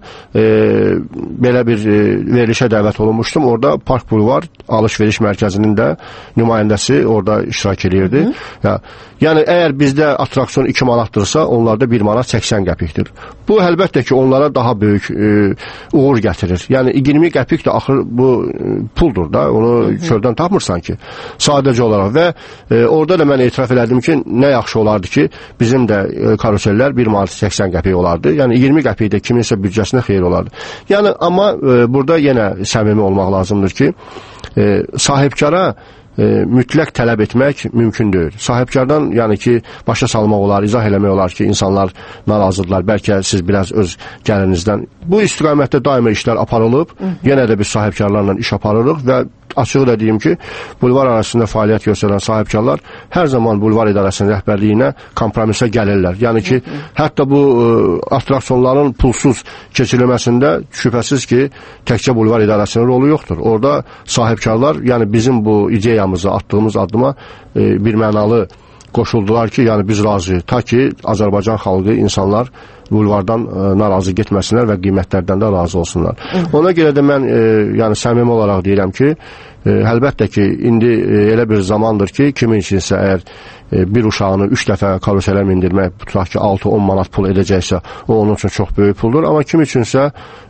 belə bir verilişə dəvət olunmuşdum. Orada Park Bulvar alış-veriş mərkəzinin də nümayəndəsi orada iştirak edirdi. Yəni əgər bizdə atraksiyon 2 manatdırsa, onlarda 1 manat 80 qəpikdir. Bu əlbəttə ki, onlara daha böyük uğur gətirir. Yəni 20 qəpik də axır bu puldur da, onu çöldən tapmırsan ki, sadəcə olaraq. Və orada da mən etiraf elədim ki, nə yaxşı olardı ki, bizim də karusellər 1 manat 80 qəpik olardı. Yəni 20 qəpik də kiminsə büdcəsinə xeyir olardı. Yəni amma burada yenə səmimi olmaq lazımdır ki, sahibkara mütləq tələb etmək mümkün deyil. Sahibkardan, yəni ki, başa salmaq olar, izah eləmək olar ki, insanlar narazıdırlar, bəlkə siz biraz öz gəlirinizdən. Bu istiqamətdə daima işlər aparılıb, yenə də biz sahibkarlarla iş aparırıq və açığı da deyim ki, bulvar arasında fəaliyyət göstərən sahibkarlar hər zaman bulvar idarəsinin rəhbərliyinə kompromisə gəlirlər. Yəni ki, hətta bu atraksiyonların pulsuz keçirilməsində şübhəsiz ki, təkcə bulvar idarəsinin rolu yoxdur. Orada sahibkarlar, yəni bizim bu ideyamızı atdığımız addıma bir mənalı qoşuldular ki, yəni biz razıyıq. Ta ki, Azərbaycan xalqı, insanlar bulvardan narazı getməsinlər və qiymətlərdən də razı olsunlar. Ona görə də mən yəni səmimi olaraq deyirəm ki, əlbəttə ki, indi elə bir zamandır ki, kimin üçünsə əgər bir uşağını 3 dəfə karuselə mindirmək, tutaq ki, 6-10 manat pul edəcəksə, o onun üçün çox böyük puldur. Amma kim üçünsə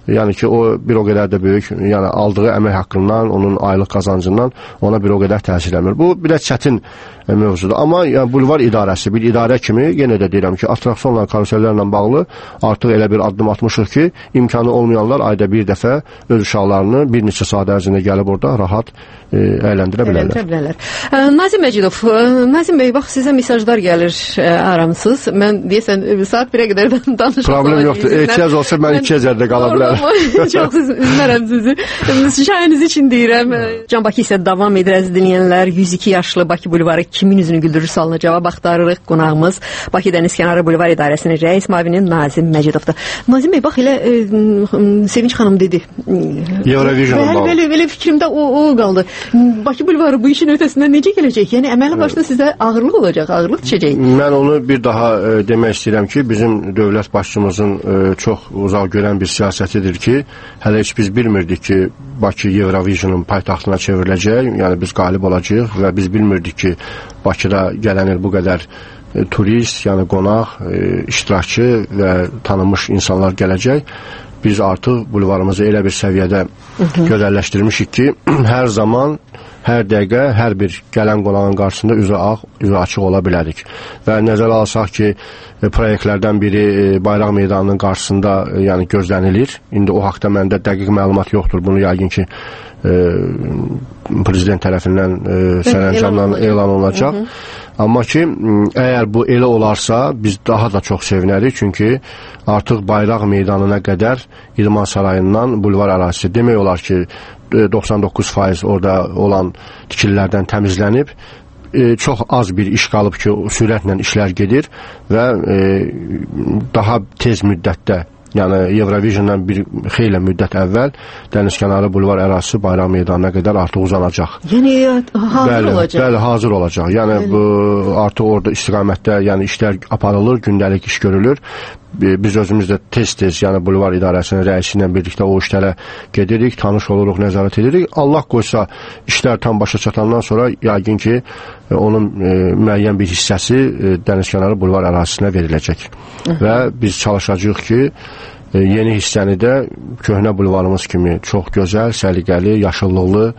Yəni ki, o bir o qədər də böyük, yəni aldığı əmək haqqından, onun aylıq qazancından ona bir o qədər təsir eləmir. Bu bir də çətin mövzudur. Amma yəni, bulvar idarəsi, bir idarə kimi yenə də deyirəm ki, atraksiyonla, karusellərlə bağlı artıq elə bir addım atmışıq ki, imkanı olmayanlar ayda bir dəfə öz uşaqlarını bir neçə saat ərzində gəlib orada rahat əyləndirə bilərlər. Nazim Məcidov, Nazim bəy, bax sizə mesajlar gəlir, aramsız. Mən deyəsən saat 1-ə qədər danışım. Problem yoxdur. Ehtiyac olsa mən 2 əcərdə qala bilərəm. Çox üzmərəm sizi. Şəhəriniz üçün deyirəm. Can Bakı isə davam edir, əziz dinləyənlər. 102 yaşlı Bakı bulvarı kimin üzünü güldürür sualına cavab axtarırıq. Qonağımız Bakı Dənizkənarı Bulvar İdarəsinin rəis müavini Nazim Məcidovdur. Nazim bəy, bax elə Sevinç xanım dedi. Eurovision. Belə fikrimdə o qaldı. Bakı bulvarı bu işin ötəsindən necə gələcək? Yəni əməli başda sizə ağırlıq olacaq, ağırlıq düşəcək. Mən onu bir daha demək istəyirəm ki, bizim dövlət başçımızın çox uzaq görən bir siyasətidir ki, hələ heç biz bilmirdik ki, Bakı Eurovision'un paytaxtına çevriləcək, yəni biz qalib olacağıq və biz bilmirdik ki, Bakıda gələn il bu qədər turist, yəni qonaq, iştirakçı və tanınmış insanlar gələcək. Biz artıq bulvarımızı elə bir səviyyədə gözəlləşdirmişik ki, hər zaman, hər dəqiqə, hər bir gələn qonağın qarşısında üzü açıq ola bilərik. Və nəzərə alsaq ki, proyektlərdən biri Bayraq Meydanının qarşısında yəni gözlənilir. İndi o haqda məndə dəqiq məlumat yoxdur. Bunu yəqin ki, prezident tərəfindən sərəncamla elan olunacaq. Amma ki, əgər bu elə olarsa, biz daha da çox sevinərik. Çünki artıq Bayraq Meydanına qədər İdman Sarayından bulvar ərazisi demək olar ki, 99% orada olan tikililərdən təmizlənib. Çox az bir iş qalıb ki, sürətlə işlər gedir və daha tez müddətdə, yəni Eurovision'dan bir xeyli müddət əvvəl Dənizkənarı bulvar ərazisi Bayraq Meydanına qədər artıq uzanacaq. Yəni hazır olacaq. Bəli, hazır olacaq. Yəni bu artıq orada istiqamətdə, yəni işlər aparılır, gündəlik iş görülür. Biz özümüz də tez-tez, yəni bulvar idarəsinin rəisi ilə birlikdə o işlərə gedirik, tanış oluruq, nəzarət edirik. Allah qoysa işlər tam başa çatandan sonra yəqin ki, onun müəyyən bir hissəsi Dənizkənarı bulvar ərazisinə veriləcək. Və biz çalışacağıq ki, yeni hissəni də köhnə bulvarımız kimi çox gözəl, səliqəli, yaşıllıqlı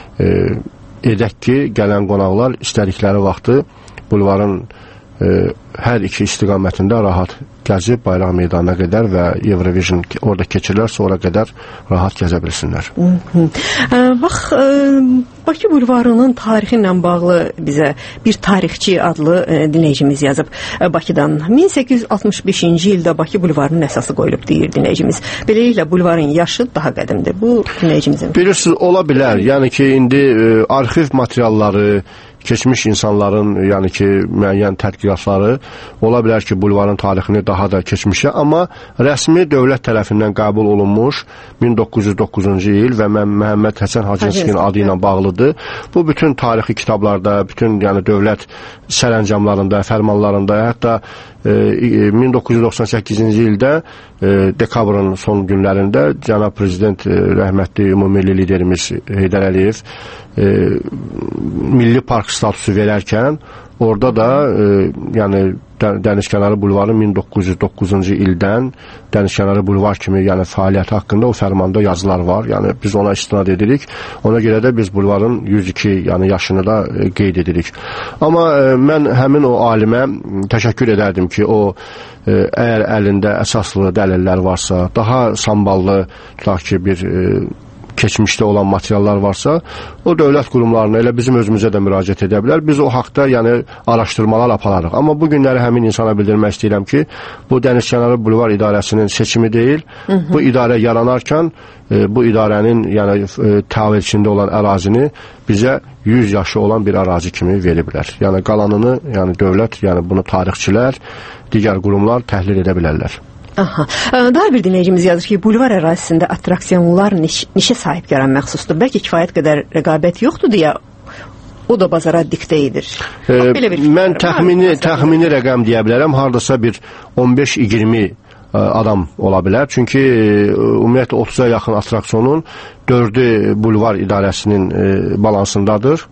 edək ki, gələn qonaqlar istədikləri vaxtı bulvarın hər iki istiqamətində rahat gəzib Bayraq Meydanına qədər və Eurovision orada keçirlər, sonra qədər rahat gəzə bilsinlər. Bax, Bakı bulvarının tarixi ilə bağlı bizə bir tarixçi adlı dinləyicimiz yazıb Bakıdan. 1865-ci ildə Bakı bulvarının əsası qoyulub, deyir dinləyicimiz. Beləliklə, bulvarın yaşı daha qədimdir. Bu dinləyicimizin. Bilirsiniz, ola bilər. Yəni ki, indi arxiv materialları, keçmiş insanların, yəni ki, müəyyən tədqiqatları ola bilər ki, bulvarın tarixini daha da keçmişə, amma rəsmi dövlət tərəfindən qəbul olunmuş 1909-cu il və Məhəmməd Həsən Hacınskinin adı ilə bağlıdır. Bu bütün tarixi kitablarda, bütün yəni dövlət sərəncamlarında, fərmanlarında, hətta 1998-ci ildə dekabrın son günlərində cənab prezident rəhmətli ümumilli liderimiz Heydər Əliyev milli park statusu verərkən orada da yəni Dənizkənarı bulvarı 1909-cu ildən Dənizkənarı bulvar kimi yəni fəaliyyəti haqqında o fərmanda yazılar var. Yəni biz ona istinad edirik. Ona görə də biz bulvarın 102 yəni yaşını da qeyd edirik. Amma mən həmin o alimə təşəkkür edərdim ki, o əgər əlində əsaslı dəlillər varsa, daha samballı tutaq ki, bir keçmişdə olan materiallar varsa, o dövlət qurumlarına, elə bizim özümüzə də müraciət edə bilər. Biz o haqda yəni araşdırmalar apararıq. Amma bu günləri həmin insana bildirmək istəyirəm ki, bu Dənizkənarı bulvar idarəsinin seçimi deyil. Bu idarə yaranarkən bu idarənin yəni təvəllüdçində olan ərazini bizə 100 yaşı olan bir ərazi kimi veriblər. Yəni qalanını, yəni dövlət, yəni bunu tarixçilər, digər qurumlar təhlil edə bilərlər. Aha. Daha bir dinləyicimiz yazır ki, bulvar ərazisində atraksiyonlar neçə sahibkara məxsusdur? Bəlkə kifayət qədər rəqabət yoxdur deyə o da bazara diktə edir. Mən təxmini rəqəm deyə bilərəm. Hardasa bir 15-20 adam ola bilər. Çünki ümumiyyətlə 30-a yaxın atraksiyonun 4-ü bulvar idarəsinin balansındadır.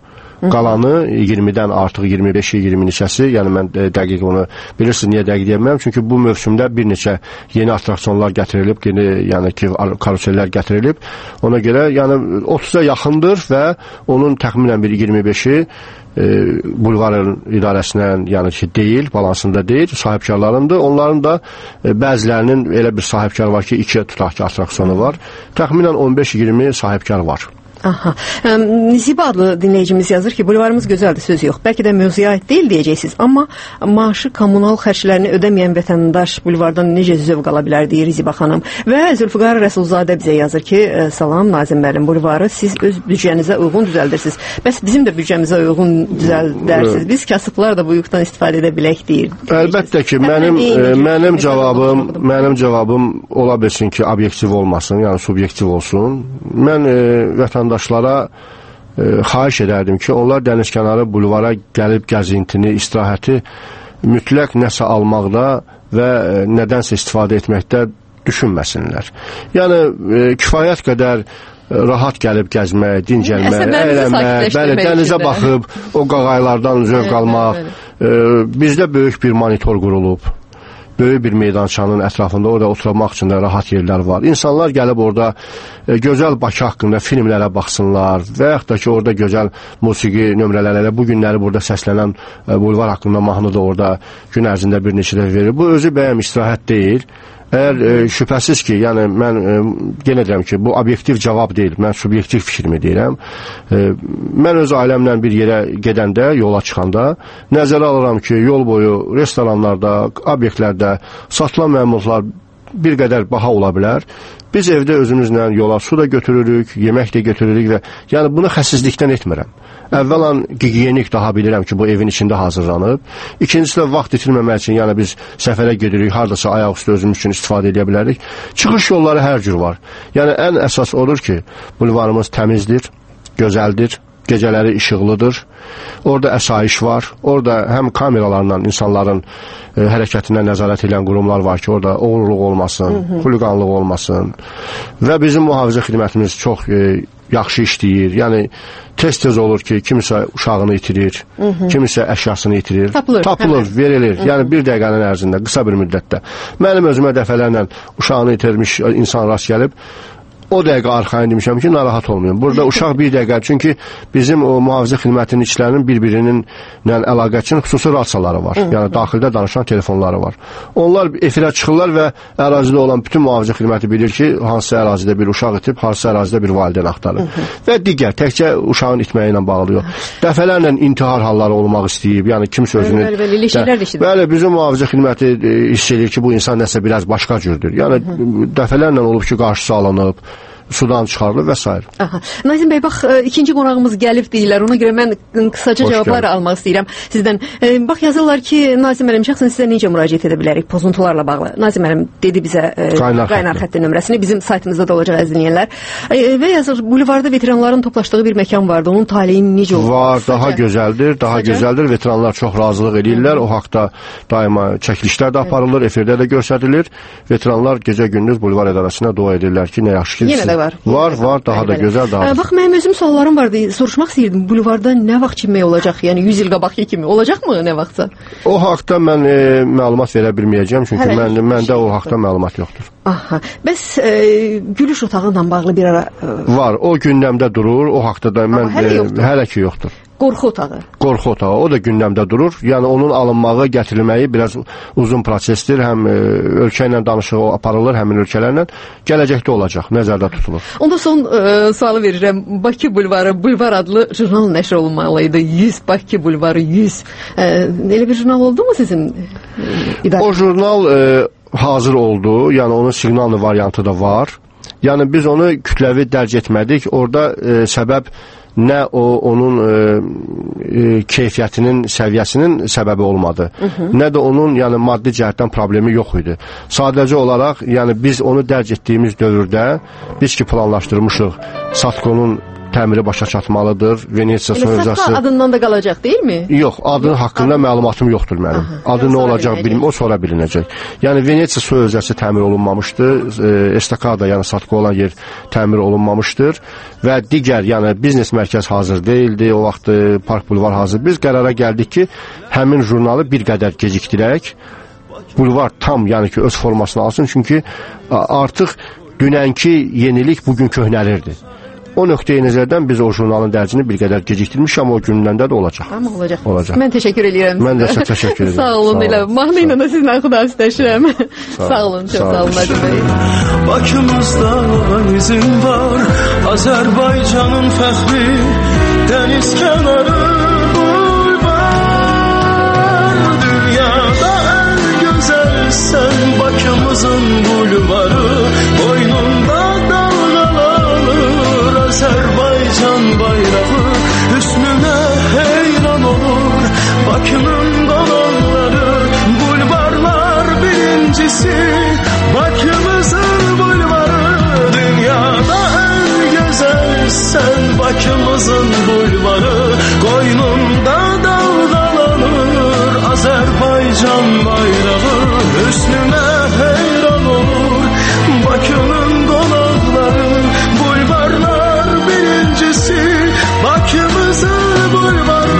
Qalanı 20-dən artıq 25-20 neçəsi, yəni mən dəqiq onu bilirsiniz niyə dəqiq deyəməm? Çünki bu mövsümdə bir neçə yeni atraksiyonlar gətirilib, yeni yəni ki karusellər gətirilib. Ona görə yəni 30-a yaxındır və onun təxminən bir 25-i bulvarın idarəsindən yəni ki deyil, balansında deyil, sahibkarlarındır. Onların da bəzilərinin elə bir sahibkar var ki, 2 tutaq ki atraksiyonu var. Təxminən 15-20 sahibkar var. Aha. Ziba adlı dinleyicimiz yazır ki, bulvarımız gözəldir, söz yox. Bəlkə də mövzuya aid deyil deyəcəksiniz, amma maaşı kommunal xərclərini ödəməyən vətəndaş bulvardan necə zövq ala bilər, deyir Ziba xanım. Və Zülfüqar Rəsulzadə bizə yazır ki, salam Nazim müəllim, bulvarı siz öz büdcənizə uyğun düzəldirsiniz. Bəs bizim də büdcəmizə uyğun düzəldərsiniz. Biz kasıblar da bu yükdən istifadə edə bilək, deyir. Əlbəttə ki, mənim cavabım ola bilsin ki, obyektiv olmasın, yəni subyektiv olsun. Mən vətəndaşlara xahiş edərdim ki, onlar dənizkənarı bulvara gəlib gəzintini, istirahəti mütləq nəsə almaqda və nədənsə istifadə etməkdə düşünməsinlər. Yəni, kifayət qədər rahat gəlib gəzmək, dincəlmək, əylənmək, bəli, dənizə baxıb, o qağaylardan zövq almaq. Bizdə böyük bir monitor qurulub. Böyük bir meydançanın ətrafında orada oturmaq üçün də rahat yerlər var. İnsanlar gəlib orada gözəl Bakı haqqında filmlərə baxsınlar və yaxud da ki, orada gözəl musiqi nömrələrlə bu günləri burada səslənən bulvar haqqında mahnı da orada gün ərzində bir neçə dəfə verir. Bu özü bəyəm istirahət deyil. Əgər şübhəsiz ki, yəni mən yenə deyirəm ki, bu obyektiv cavab deyil, mən subyektiv fikrimi deyirəm. Mən öz ailəmlə bir yerə gedəndə, yola çıxanda nəzərə alıram ki, yol boyu restoranlarda, obyektlərdə satılan məmulatlar bir qədər baha ola bilər. Biz evdə özümüzlə yola su da götürürük, yemək də götürürük və yəni bunu xəsislikdən etmirəm. Əvvəlan gigiyenik daha bilirəm ki, bu evin içində hazırlanıb. İkincisi də vaxt itirməmək üçün, yəni biz səfərə gedirik, hardasa ayaq üstü özümüz üçün istifadə edə bilərik. Çıxış yolları hər cür var. Yəni ən əsas odur ki, bulvarımız təmizdir, gözəldir, gecələri işıqlıdır. Orada əsayiş var. Orada həm kameralarla insanların hərəkətinə nəzarət edən qurumlar var ki, orada oğurluq olmasın, xuliqanlıq olmasın. Və bizim mühafizə xidmətimiz çox yaxşı işləyir. Yəni tez-tez olur ki, kimisə uşağını itirir, kimisə əşyasını itirir. Tapılır, verilir. Yəni bir dəqiqənin ərzində, qısa bir müddətdə. Mənim özümə dəfələrlə uşağını itirmiş insan rast gəlib, o dəqiqə arxayın demişəm ki, narahat olmayın. Burada uşaq bir dəqiqə, çünki bizim o mühafizə xidmətinin işlərinin bir-birinin əlaqə üçün xüsusi rasiyaları var. Yəni daxildə danışan telefonları var. Onlar efirə çıxırlar və ərazidə olan bütün mühafizə xidməti bilir ki, hansı ərazidə bir uşaq itib, hansı ərazidə bir valideyn axtarır. Və digər, təkcə uşağın itməyi ilə bağlı yox. Dəfələrlə intihar halları olmaq istəyib, yəni kimsə özünü... Bəli, bizim mühafizə xidməti hiss edir ki, bu insan nəsə biraz başqa cürdür. Yəni dəfələrlə olub ki, qarşısı alınıb, sudan çıxarılır və s. Nazim bəy, bax, ikinci qonağımız gəlib deyirlər. Ona görə mən qısaca cavablar almaq istəyirəm sizdən. Bax, yazırlar ki, Nazim müəllim, şəxsən sizə necə müraciət edə bilərik pozuntularla bağlı? Nazim müəllim dedi bizə qaynar xətti nömrəsini, bizim saytımızda da olacaq əzləyənlər. Və yazır, bulvarda veteranların toplaşdığı bir məkan vardı. Onun taliyi necə olur? Var, daha gözəldir, daha gözəldir. Veteranlar çox razılıq edirlər. O haqda daima çəkilişlər də aparılır, efirdə də göstərilir. Veteranlar gecə-gündüz bulvar idarəsinə dua edirlər ki, nə yaxşı ki, var, daha da gözəl, daha da. Bax, mənim özüm suallarım vardı. Soruşmaq istəyirdim, bulvarda nə vaxt çimmək olacaq? Yəni 100 il qabaqki kimi olacaqmı nə vaxtsa? O haqda mən məlumat verə bilməyəcəm, çünki məndə o haqda məlumat yoxdur. Aha. Bəs gülüş otağı ilə bağlı bir ara... Var, o gündəmdə durur, o haqda da mən hələ ki yoxdur. Qorxu otağı. Qorxu otağı, o da gündəmdə durur. Yəni onun alınmağı, gətirilməyi biraz uzun prosesdir. Həm ölkə ilə danışığı aparılır, həmin ölkələrlə. Gələcəkdə olacaq, nəzərdə tutulur. Onda son sualı verirəm. Bakı bulvarı, bulvar adlı jurnal nəşr olunmalıydı. 100, Bakı bulvarı 100. Elə bir jurnal oldu mu sizin idarə? O jurnal hazır oldu. Yəni onun siqnallı variantı da var. Yəni biz onu kütləvi dərc etmədik. Orada səbəb nə onun keyfiyyətinin, səviyyəsinin səbəbi olmadı. Nə də onun yəni maddi cəhətdən problemi yox idi. Sadəcə olaraq, yəni biz onu dərc etdiyimiz dövrdə biz ki planlaşdırmışıq Satkonun təmiri başa çatmalıdır. Venesiya su hövzəsi adından da qalacaq, deyilmi? Yox, adı haqqında məlumatım yoxdur mənim. Adı nə olacaq bilmirəm, o sonra bilinəcək. Yəni Venesiya su hövzəsi təmir olunmamışdır. Estakada, yəni satqı olan yer təmir olunmamışdır və digər, yəni biznes mərkəz hazır deyildi. O vaxt Park Bulvar hazır. Biz qərara gəldik ki, həmin jurnalı bir qədər gecikdirək. Bulvar tam, yəni ki, öz formasını alsın. Çünki artıq dünənki yenilik bugün köhnəlirdi. O nöqteyi nəzərdən biz o jurnalın dərcini bir qədər gecikdirmiş, amma o gündən də olacaq. Amma olacaq. Mən təşəkkür edirəm. Mən də sizə təşəkkür edirəm. Sağ olun. Elə mahnı ilə də sizlə xudahafizləşirəm. Sağ olun, çox sağ olun Hacı bəy. Bakımızda izin var, Azərbaycanın fəxri, dəniz kənarı bulvar. Dünyada ən gözəl sən, Bakımızın bulvarı, boynunda Azərbaycan bayrağı, hüsnünə heyran olur Bakının dolanları, bulvarlar birincisi Bakımızın bulvarı. Dünyada en güzel sen, Bakımızın bulvarı, koynunda dalgalanır Azərbaycan bayrağı, hüsnünə heyran olur Bakının dolanları, bulvarlar birincisi Bakımızın bulvarı.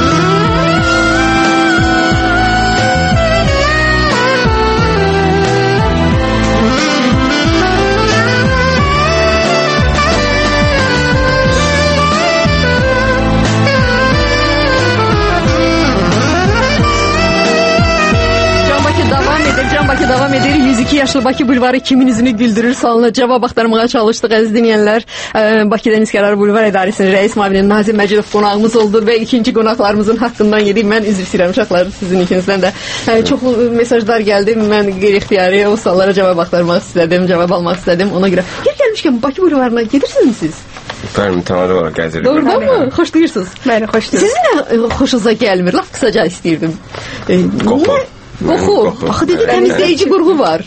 Can Bakı devam edir. 102 yaşlı Bakı bulvarı kimin üzünü güldürür sualına cavab axtarmağa çalışdıq əziz dinləyənlər. Bakı Dəniz Kənarı Bulvar İdarəsinin rəis müavini Nazim Məcidov qonağımız oldu və ikinci qonaqlarımızın haqqından yedik. Mən üzr istəyirəm uşaqlar, sizin ikinizdən də. Çoxlu mesajlar gəldi. Mən qeyri-ixtiyari o suallara cavab axtarmaq istədim, cavab almaq istədim. Ona görə gəlmişkən Bakı bulvarına gedirsiniz siz? Bəli, mütəmadi olaraq gəzirik. Doğrudan mı? Xoşlayırsınız? Bəli, xoşlayırsınız. Sizin nə xoşunuza gəlmir? Laf qısaca istəyirdim. Qoxu. Qoxu. Axı dedi təmizləyici qurğu var.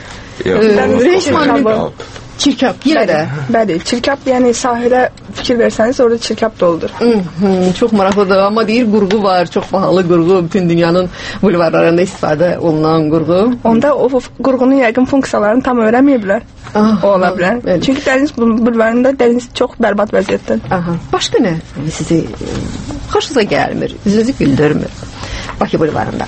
Reşmanlı çirkab, yenə də. Bəli, çirkab, yəni sahilə fikir versəniz orada çirkab doludur. Çox maraqlıdır, amma deyir qurğu var, çox bahalı qurğu, bütün dünyanın bulvarlarında istifadə olunan qurğu. Onda o qurğunun yəqin funksiyalarını tam öyrənməyiblər. O ola bilər. Çünki dəniz bulvarında dəniz çox bərbad vəziyyətdədir. Başqa nə sizi xoşunuza gəlmir, üzünüzü güldürmür Bakı bulvarında?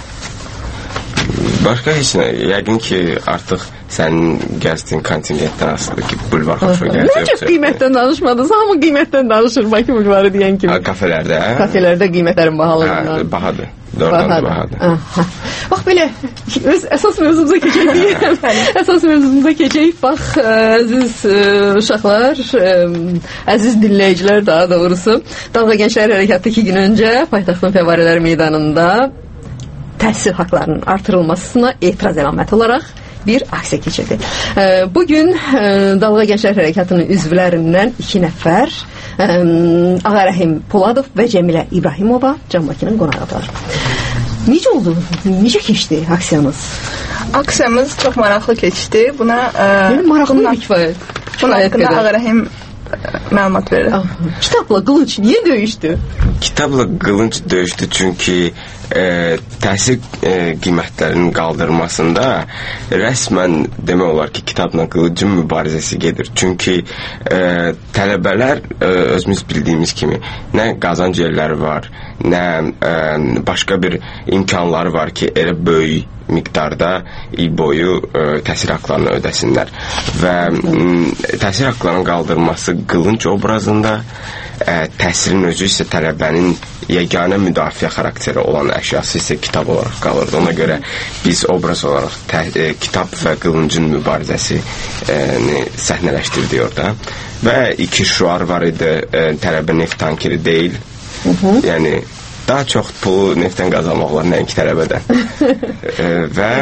Başqa heç nə. Yəqin ki, artıq sənin gəzdiyin kontingentdən asılıdır ki, bulvar xoşuna gəlir. Necə qiymətdən danışmadınız? Hamı qiymətdən danışır Bakı bulvarı deyən kimi. Kafelərdə? Kafelərdə qiymətlərin bahalığından. Bahadır. Doğrudan da bahadır. Bax belə, öz əsas mövzumuza keçəcəyik. Əsas mövzumuza keçəcəyik. Bax, əziz uşaqlar, əziz dinləyicilər daha doğrusu. Dalğa Gənclər Hərəkatı 2 gün öncə paytaxtın Fəvvarələr meydanında təhsil haqlarının artırılmasına etiraz əlaməti olaraq bir aksiya keçirdi. Bugün Dalğa Gənclər Hərəkatının üzvlərindən 2 nəfər Ağarəhim Poladov və Cəmilə İbrahimova Can Bakının qonağıdır. Necə oldu? Necə keçdi aksiyanız? Aksiyamız çox maraqlı keçdi. Buna maraqlı kifayət. Buna haqqında Ağarəhim məlumat verir. Kitabla qılınc niyə döyüşdü? Kitabla qılınc döyüşdü çünki təhsil qiymətlərinin qaldırılmasında rəsmən demək olar ki, kitabla qılıncın mübarizəsi gedir. Çünki tələbələr özümüz bildiyimiz kimi nə qazanc yerləri var, nə başqa bir imkanları var ki, elə böyük miqdarda il boyu təhsil haqlarını ödəsinlər. Və təhsil haqlarının qaldırılması qılınc obrazında, təhsilin özü isə tələbənin yeganə müdafiə xarakteri olan əşyası isə kitab olaraq qalırdı. Ona görə biz obraz olaraq kitab və qılıncın mübarizəsini səhnələşdirdik orada. Və 2 şüar var idi, tələbə neft tankeri deyil. Yəni daha çox pulu neftdən qazanmaq olar, nəinki tələbədən. Və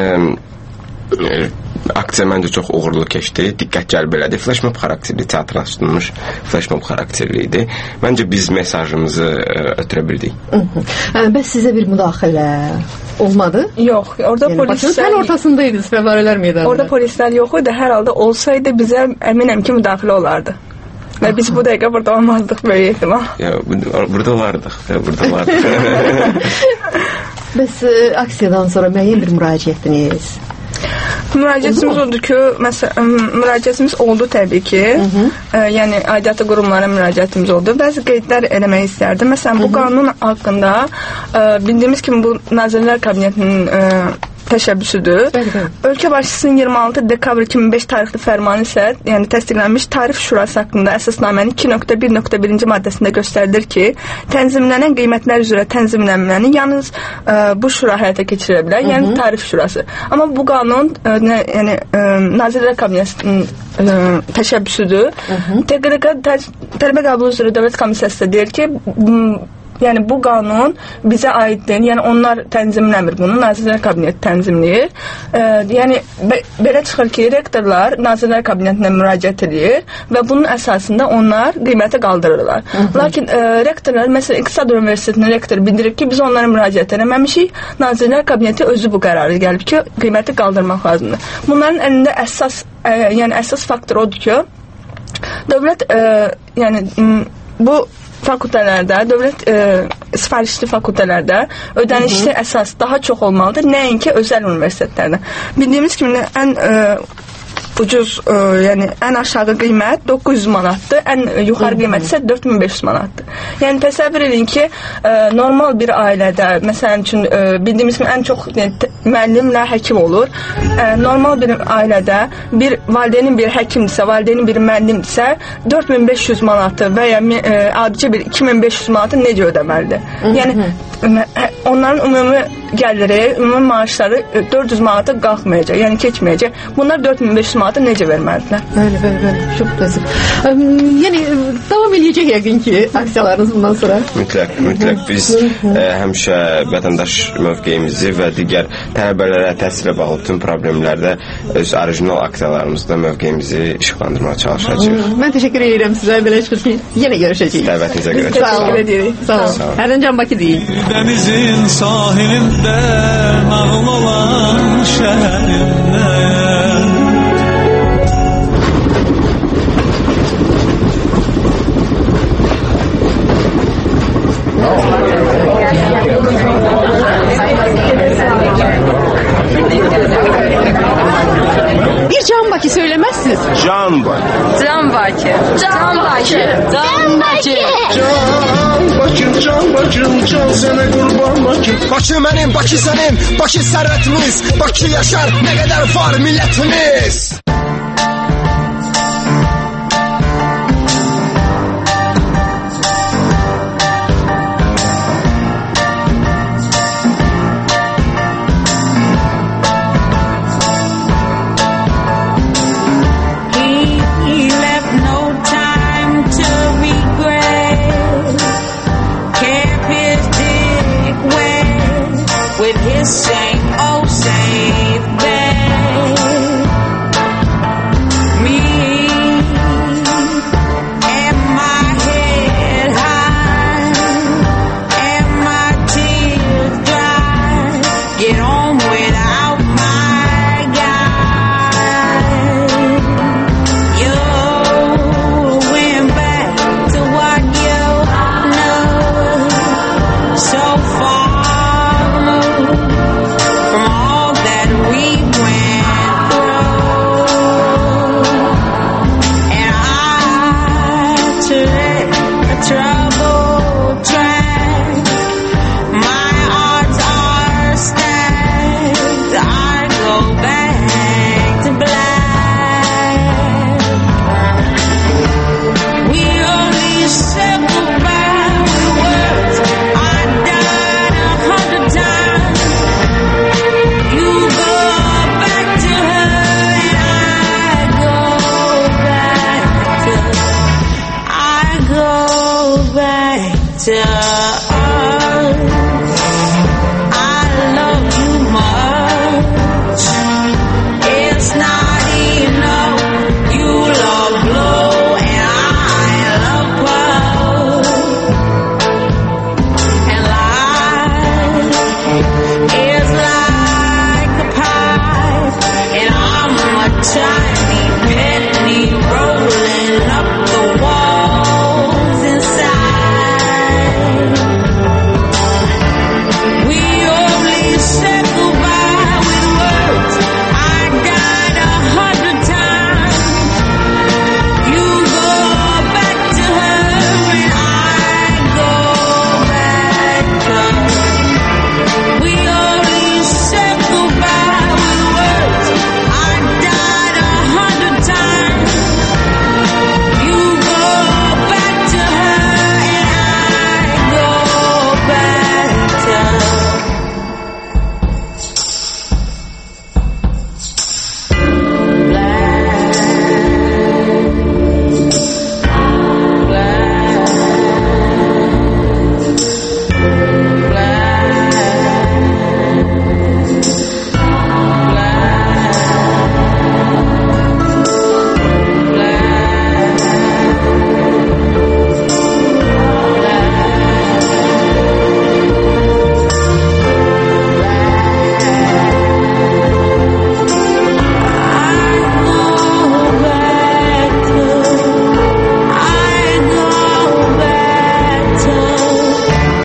aksiya məncə çox uğurlu keçdi, diqqət cəlb elədi. Flashmob xarakterli, teatrlaşdırılmış flashmob xarakterli idi. Məncə biz mesajımızı ötürə bildik. Bəs sizə bir müdaxilə olmadı? Yox, orada polislər... Sən ortasındaydınız, Fəvvarələr meydanında. Orada polislər yox idi, hər halda olsaydı bizə əminəm ki, müdaxilə olardı. Və biz bu dəqiqə burada olmazdıq böyük ehtimal. Burada olardıq. Burada olardıq. Bəs aksiyadan sonra müəyyən bir müraciət etdiniz? Müraciətimiz oldu ki, məsələn, müraciətimiz oldu təbii ki. Yəni aidiyyatı qurumlara müraciətimiz oldu. Bəzi qeydlər eləmək istərdim. Məsələn, bu qanun haqqında bildiyimiz kimi bu Nazirlər Kabinetinin təşəbbüsüdür. Ölkə başçısının 26 dekabr 2005 tarixli fərmanı isə, yəni təsdiqlənmiş Tarif Şurası haqqında əsasnamənin 2.1.1-ci maddəsində göstərilir ki, tənzimlənən qiymətlər üzrə tənzimlənməni yalnız bu şura həyata keçirə bilər, yəni Tarif Şurası. Amma bu qanun yəni Nazirlər Kabinetinin təşəbbüsüdür. TQDK Tələbə Qəbulu üzrə Dövlət Komissiyası da deyir ki, yəni bu qanun bizə aid deyil. Yəni onlar tənzimləmir bunu, Nazirlər Kabineti tənzimləyir. Yəni belə çıxır ki, rektorlar Nazirlər Kabinetinə müraciət edir və bunun əsasında onlar qiyməti qaldırırlar. Lakin rektorlar, məsələn, İqtisad Universitetinin rektoru bildirir ki, biz onlara müraciət eləməmişik. Nazirlər Kabineti özü bu qərarı gəlib ki, qiyməti qaldırmaq lazımdır. Bunların əlində əsas faktor odur ki, dövlət yəni bu fakültələrdə, dövlət sifarişli fakültələrdə ödənişli əsas daha çox olmalıdır, nəinki özəl universitetlərdə. Bildiyimiz kimi ən ucuz, yəni ən aşağı qiymət 900 manatdır, ən yuxarı qiymət isə 4500 manatdır. Yəni təsəvvür edin ki, normal bir ailədə, məsələn üçün bildiyimiz kimi ən çox müəllimlə həkim olur. Normal bir ailədə bir valideynin bir həkimdirsə, valideynin bir müəllimdirsə 4500 manatı və ya adicə bir 2500 manatı necə ödəməlidir? Yəni onların ümumi gəliri, ümumi maaşları 400 manata qalxmayacaq, yəni keçməyəcək. Bunlar 4500 manatı necə verməlidirlər? Bəli, çox təəssüf. Yəni davam edəcək yəqin ki, aksiyalarınız bundan sonra? Mütləq. Biz həmişə vətəndaş mövqeyimizi və digər tələbələrə təhsilə bağlı bütün problemlərdə öz orijinal aksiyalarımızda mövqeyimizi işıqlandırmağa çalışacağıq. Mən təşəkkür edirəm sizə, belə çıxır ki, yenə görüşəcəyik. Dəvətinizə görə təşəkkür edirik. Sağ olun. Hərdən Can Bakı deyin. Dənizin sahilində nağıl olan şəhərində Bir Can Bakı söylemezsiniz. Can Bakı. Can Bakı. Can bacım, can sənə qurban Bakı. Bakı mənim, Bakı sənin, Bakı sərvətimiz, Bakı yaşar, nə qədər var millətimiz. to